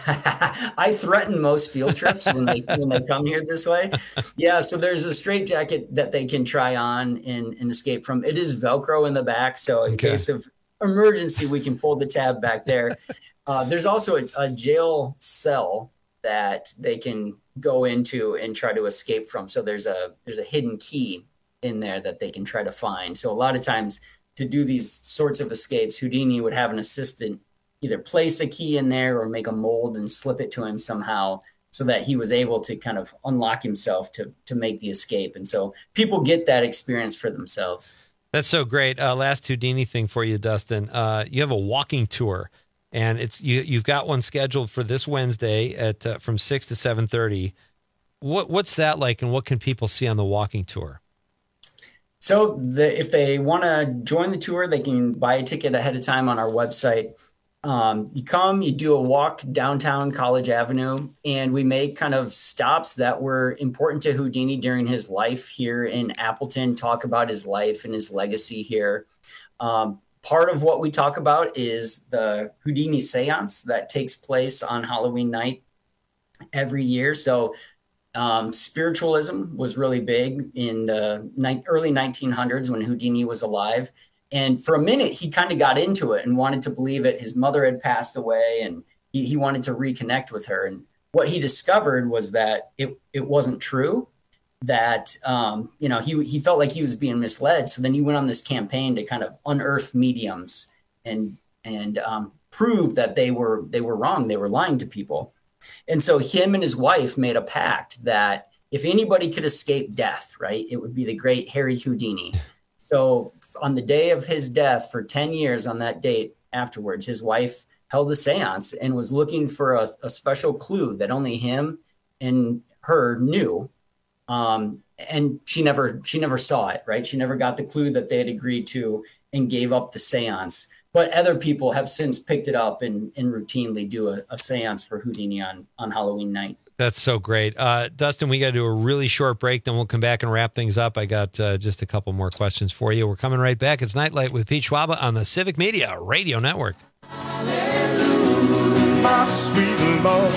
I threaten most field trips when they when they come here this way. Yeah, so there's a straitjacket that they can try on and, and escape from. It is Velcro in the back, so in okay. case of emergency, we can pull the tab back there. Uh, there's also a, a jail cell that they can go into and try to escape from. So there's a there's a hidden key in there that they can try to find. So a lot of times to do these sorts of escapes, Houdini would have an assistant either place a key in there or make a mold and slip it to him somehow so that he was able to kind of unlock himself to to make the escape. And so people get that experience for themselves. That's so great. Uh, last Houdini thing for you, Dustin. Uh, you have a walking tour, and it's you, you've got one scheduled for this Wednesday at uh, from six to seven thirty. What what's that like, and what can people see on the walking tour? So the, if they want to join the tour, they can buy a ticket ahead of time on our website. Um, you come, you do a walk downtown College Avenue, and we make kind of stops that were important to Houdini during his life here in Appleton, talk about his life and his legacy here. Um, part of what we talk about is the Houdini seance that takes place on Halloween night every year. So um, spiritualism was really big in the ni- early nineteen hundreds when Houdini was alive. And for a minute, he kind of got into it and wanted to believe it. His mother had passed away and he, he wanted to reconnect with her. And what he discovered was that it, it wasn't true, that, um, you know, he, he felt like he was being misled. So then he went on this campaign to kind of unearth mediums and, and um, prove that they were, they were wrong. They were lying to people. And so him and his wife made a pact that if anybody could escape death, right, it would be the great Harry Houdini. So on the day of his death, for ten years on that date afterwards, his wife held a seance and was looking for a, a special clue that only him and her knew. Um, and she never she never saw it, right? She never got the clue that they had agreed to and gave up the seance. But other people have since picked it up and, and routinely do a, a seance for Houdini on, on Halloween night. That's so great. Uh, Dustin, we got to do a really short break, then we'll come back and wrap things up. I got uh, just a couple more questions for you. We're coming right back. It's Nightlight with Pete Schwaba on the Civic Media Radio Network. Hallelujah, my sweet Lord.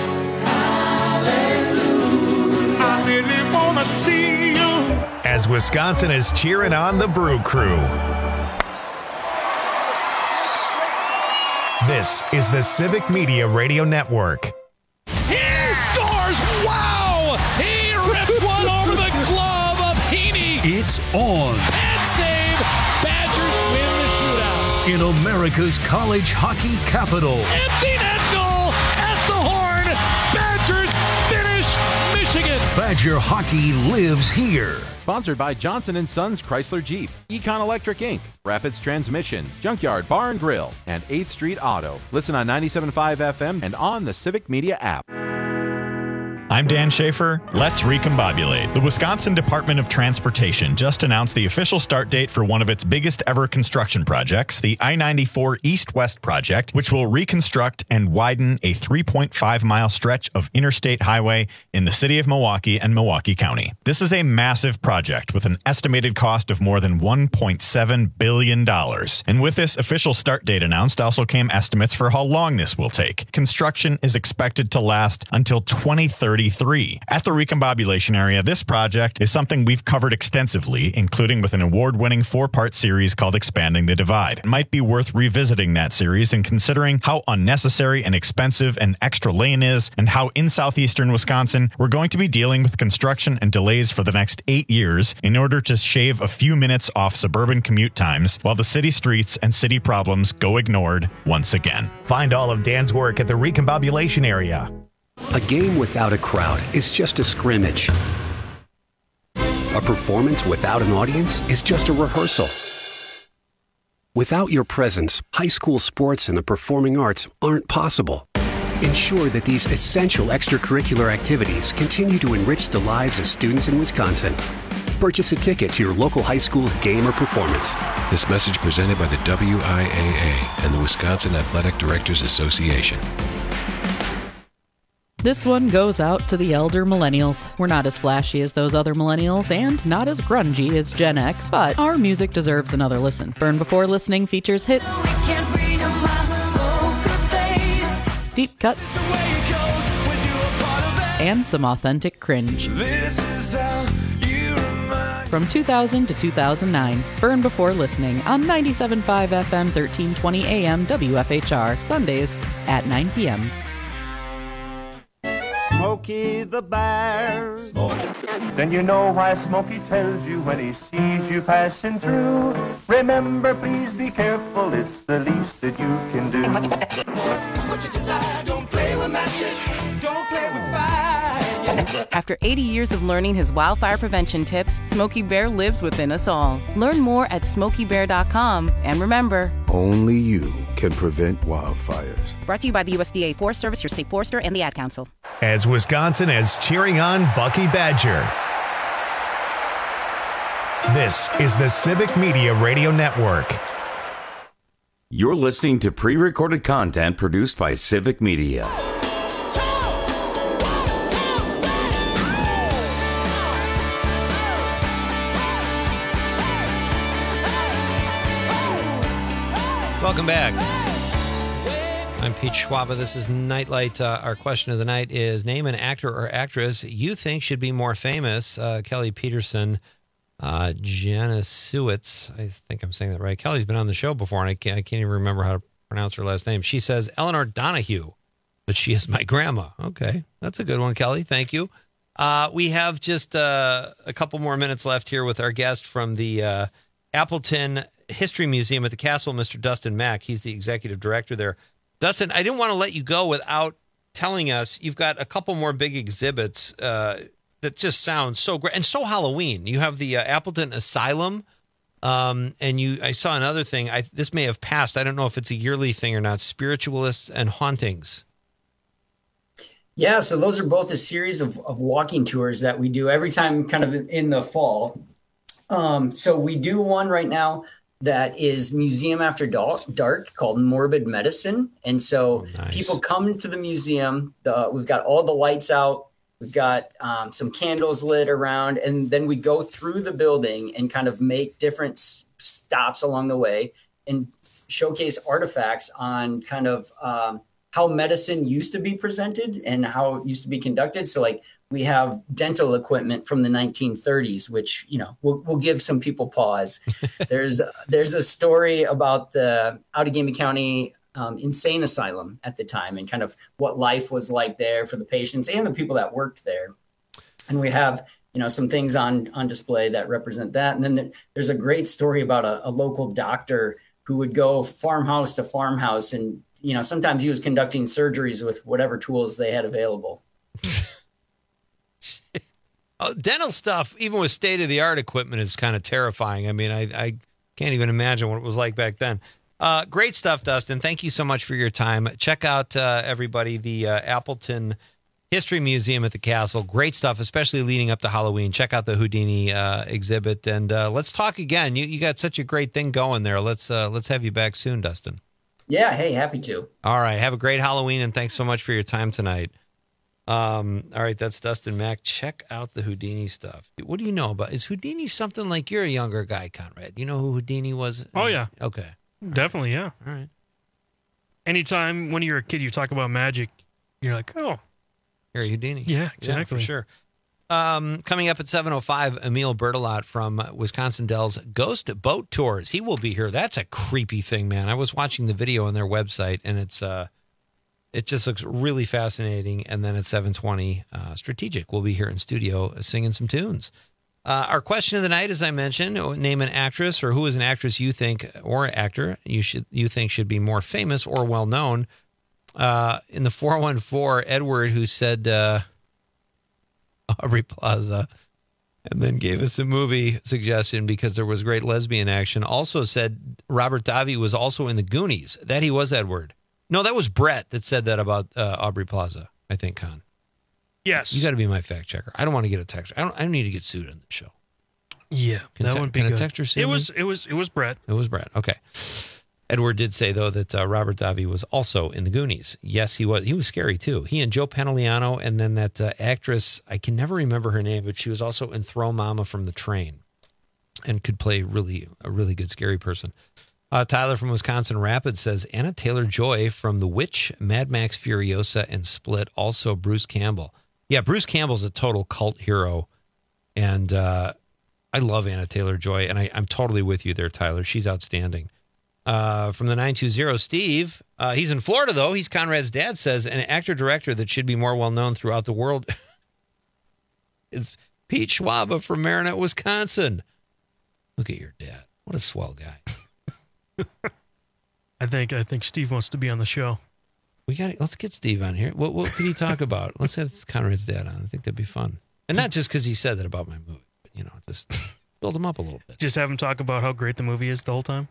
Hallelujah, I really want to see you. As Wisconsin is cheering on the Brew Crew. This is the Civic Media Radio Network. He scores on. And save. Badgers win the shootout. In America's college hockey capital. Empty net goal at the horn. Badgers finish Michigan. Badger hockey lives here. Sponsored by Johnson and Sons Chrysler Jeep, Econ Electric Incorporated, Rapids Transmission, Junkyard Bar and Grill, and eighth Street Auto. Listen on ninety-seven point five F M and on the Civic Media app. I'm Dan Schaefer. Let's recombobulate. The Wisconsin Department of Transportation just announced the official start date for one of its biggest ever construction projects, the I ninety-four East-West project, which will reconstruct and widen a three point five mile stretch of interstate highway in the city of Milwaukee and Milwaukee County. This is a massive project with an estimated cost of more than one point seven billion dollars. And with this official start date announced also came estimates for how long this will take. Construction is expected to last until twenty thirty-three. At the recombobulation area, this project is something we've covered extensively, including with an award-winning four-part series called Expanding the Divide. It might be worth revisiting that series and considering how unnecessary and expensive an extra lane is, and how in southeastern Wisconsin we're going to be dealing with construction and delays for the next eight years in order to shave a few minutes off suburban commute times while the city streets and city problems go ignored once again. Find all of Dan's work at the recombobulation area. A game without a crowd is just a scrimmage. A performance without an audience is just a rehearsal. Without your presence, high school sports and the performing arts aren't possible. Ensure that these essential extracurricular activities continue to enrich the lives of students in Wisconsin. Purchase a ticket to your local high school's game or performance. This message presented by the W I A A and the Wisconsin Athletic Directors Association. This one goes out to the elder millennials. We're not as flashy as those other millennials and not as grungy as Gen X, but our music deserves another listen. Burn Before Listening features hits, deep cuts, and some authentic cringe. From two thousand to two thousand nine, Burn Before Listening on ninety-seven point five F M, thirteen twenty A M W F H R, Sundays at nine p.m. Smokey the Bear. Then you know why Smokey tells you when he sees you passing through. Remember, please be careful, it's the least that you can do. What you desire, don't play with matches, don't play with fire. After eighty years of learning his wildfire prevention tips, Smokey Bear lives within us all. Learn more at smokey bear dot com. And remember, only you can prevent wildfires. Brought to you by the U S D A Forest Service, your state forester, and the Ad Council. As Wisconsin is cheering on Bucky Badger. This is the Civic Media Radio Network. You're listening to pre-recorded content produced by Civic Media. Welcome back. I'm Pete Schwaba. This is Nightlight. Uh, our question of the night is, name an actor or actress you think should be more famous. Uh, Kelly Peterson, uh, Janasiewicz, I think I'm saying that right. Kelly's been on the show before, and I can't, I can't even remember how to pronounce her last name. She says Eleanor Donahue, but she is my grandma. Okay, that's a good one, Kelly. Thank you. Uh, we have just uh, a couple more minutes left here with our guest from the uh, Appleton History Museum at the Castle, Mister Dustin Mack. He's the executive director there. Dustin, I didn't want to let you go without telling us you've got a couple more big exhibits uh, that just sound so great and so Halloween. You have the uh, Appleton Asylum, um, and you. I saw another thing. I, this may have passed. I don't know if it's a yearly thing or not. Spiritualists and Hauntings. Yeah, so those are both a series of, of walking tours that we do every time kind of in the fall. Um, so we do one right now that is Museum After Dark called Morbid Medicine. And so oh, nice. People come to the museum. The, we've got all the lights out. We've got um, some candles lit around. And then we go through the building and kind of make different s- stops along the way and f- showcase artifacts on kind of um, how medicine used to be presented and how it used to be conducted. So like we have dental equipment from the nineteen thirties, which, you know, will will give some people pause. there's there's a story about the Outagamie County um, insane asylum at the time and kind of what life was like there for the patients and the people that worked there. And we have you know, some things on, on display that represent that. And then there, there's a great story about a, a local doctor who would go farmhouse to farmhouse. And, you know, sometimes he was conducting surgeries with whatever tools they had available. Oh, dental stuff, even with state-of-the-art equipment, is kind of terrifying. I mean, I, I can't even imagine what it was like back then. Uh, great stuff, Dustin. Thank you so much for your time. Check out, uh, everybody, the uh, Appleton History Museum at the Castle. Great stuff, especially leading up to Halloween. Check out the Houdini uh, exhibit, and uh, let's talk again. You you got such a great thing going there. Let's uh, let's have you back soon, Dustin. Yeah, hey, happy to. All right, have a great Halloween, and thanks so much for your time tonight. Um, all right, that's Dustin Mack. Check out the Houdini stuff. What do you know about? Is Houdini something like, you're a younger guy, Conrad? You know who Houdini was? Oh, yeah. Okay. Definitely, yeah. All right. Anytime when you're a kid, you talk about magic, you're like, oh. You're a Houdini. Yeah, exactly. Yeah, for sure. Um, coming up at seven oh five, Emil Bertolot from Wisconsin Dells Ghost Boat Tours. He will be here. That's a creepy thing, man. I was watching the video on their website, and it's... uh. It just looks really fascinating. And then at seven twenty, uh, Strategic will be here in studio singing some tunes. Uh, our question of the night, as I mentioned, name an actress, or who is an actress you think, or actor you should you think should be more famous or well known. Uh, in the four one four, Edward, who said uh, Aubrey Plaza, and then gave us a movie suggestion because there was great lesbian action, also said Robert Davi was also in the Goonies. That he was, Edward. No, that was Brett that said that about uh, Aubrey Plaza, I think, Con. Yes. You got to be my fact checker. I don't want to get a text. I don't I don't need to get sued on the show. Yeah, can that te- would be can good. a texter sue it me? was it was it was Brett. It was Brett. Okay. Edward did say, though, that uh, Robert Davi was also in the Goonies. Yes, he was. He was scary, too. He and Joe Pantoliano, and then that uh, actress, I can never remember her name, but she was also in Throw Mama from the Train and could play really a really good scary person. Uh, Tyler from Wisconsin Rapids says Anna Taylor-Joy from The Witch, Mad Max Furiosa, and Split. Also Bruce Campbell. Yeah, Bruce Campbell's a total cult hero, and uh, I love Anna Taylor-Joy, and I, I'm totally with you there, Tyler. She's outstanding. Uh, from the nine two zero, Steve, uh, he's in Florida, though. He's Conrad's dad, says an actor-director that should be more well-known throughout the world is Pete Schwaba from Marinette, Wisconsin. Look at your dad. What a swell guy. I think I think Steve wants to be on the show. We got let's get Steve on here. What what can he talk about? Let's have Conrad's dad on. I think that'd be fun, and not just because he said that about my movie, but you know, just build him up a little bit. Just have him talk about how great the movie is the whole time.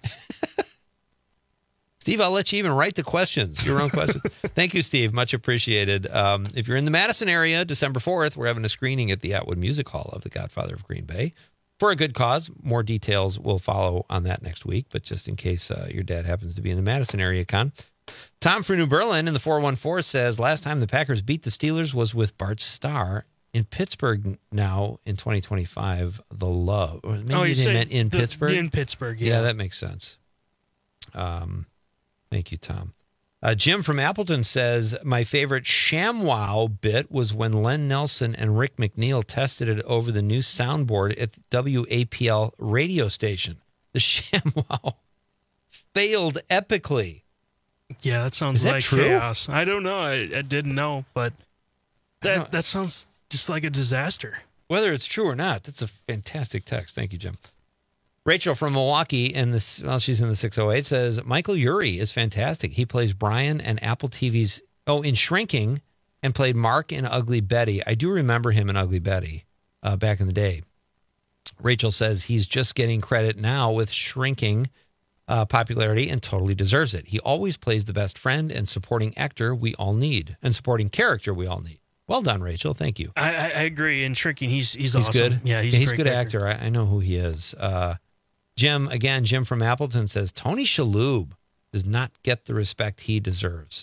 Steve, I'll let you even write the questions, your own questions. Thank you, Steve. Much appreciated. Um, if you're in the Madison area, December fourth, we're having a screening at the Atwood Music Hall of The Godfather of Green Bay. For a good cause. More details will follow on that next week, but just in case uh, your dad happens to be in the Madison area, Con. Tom from New Berlin in the four one four says, last time the Packers beat the Steelers was with Bart Starr. In Pittsburgh now in twenty twenty-five, the love. Or maybe oh, they say meant in the, Pittsburgh? In Pittsburgh, yeah. Yeah, that makes sense. Um, Thank you, Tom. Uh, Jim from Appleton says, my favorite ShamWow bit was when Len Nelson and Rick McNeil tested it over the new soundboard at the W A P L radio station. The ShamWow failed epically. Yeah, that sounds Is that like true? chaos. I don't know. I, I didn't know, but that that sounds just like a disaster. Whether it's true or not, that's a fantastic text. Thank you, Jim. Rachel from Milwaukee, in this, well, she's in the six oh eight, says, Michael Urie is fantastic. He plays Brian and Apple T V's, oh, in Shrinking, and played Mark in Ugly Betty. I do remember him in Ugly Betty uh, back in the day. Rachel says he's just getting credit now with Shrinking uh, popularity and totally deserves it. He always plays the best friend and supporting actor we all need, and supporting character we all need. Well done, Rachel. Thank you. I, I, I agree. In Shrinking, he's he's, He's awesome. good. Yeah, he's, yeah, a he's a great good character. actor. I, I know who he is. Uh, Jim, again, Jim from Appleton says, Tony Shalhoub does not get the respect he deserves.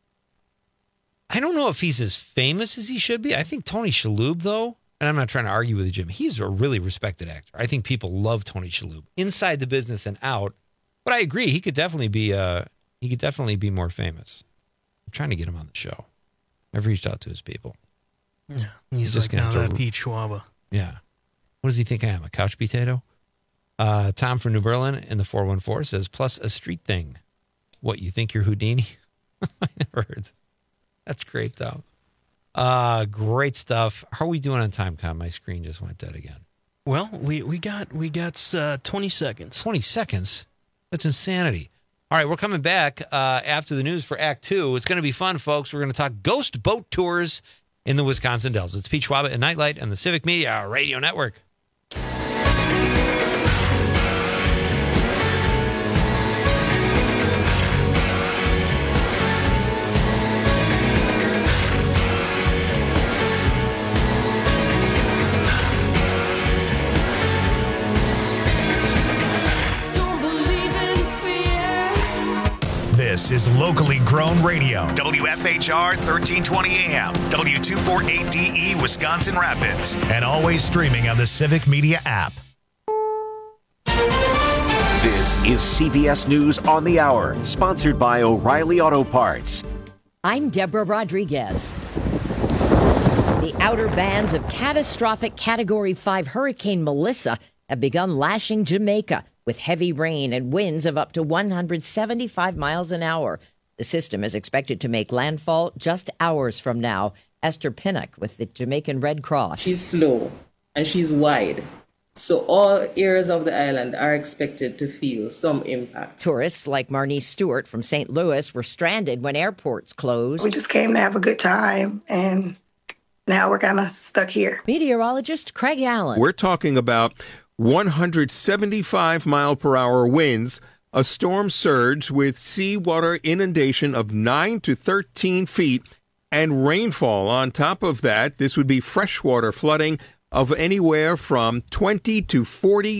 I don't know if he's as famous as he should be. I think Tony Shalhoub, though, and I'm not trying to argue with you, Jim, he's a really respected actor. I think people love Tony Shalhoub inside the business and out. But I agree, he could definitely be uh, he could definitely be more famous. I'm trying to get him on the show. I've reached out to his people. Yeah, he's, He's like just gonna now have that to- Pete Schwaba. Yeah. What does he think I am, a couch potato? Uh, Tom from New Berlin in the four one four says, plus a street thing. What, you think you're Houdini? I never heard that. That's great, Tom. Uh, great stuff. How are we doing on time, Con? My screen just went dead again. Well, we, we got we got uh, twenty seconds. twenty seconds? That's insanity. All right, we're coming back uh, after the news for Act Two. It's going to be fun, folks. We're going to talk ghost boat tours in the Wisconsin Dells. It's Pete Schwaba and Nightlight and the Civic Media Radio Network. This is locally grown radio. W F H R thirteen twenty A M, W two forty-eight D E, Wisconsin Rapids, and always streaming on the Civic Media app. This is C B S News on the Hour, sponsored by O'Reilly Auto Parts. I'm Deborah Rodriguez. The outer bands of catastrophic Category five Hurricane Melissa have begun lashing Jamaica with heavy rain and winds of up to one hundred seventy-five miles an hour. The system is expected to make landfall just hours from now. Esther Pinnock with the Jamaican Red Cross. She's slow and she's wide, so all areas of the island are expected to feel some impact. Tourists like Marnice Stewart from Saint Louis were stranded when airports closed. We just came to have a good time, and now we're kind of stuck here. Meteorologist Craig Allen. We're talking about one hundred seventy-five mile per hour winds, a storm surge with seawater inundation of nine to thirteen feet, and rainfall on top of that. This would be freshwater flooding of anywhere from twenty to forty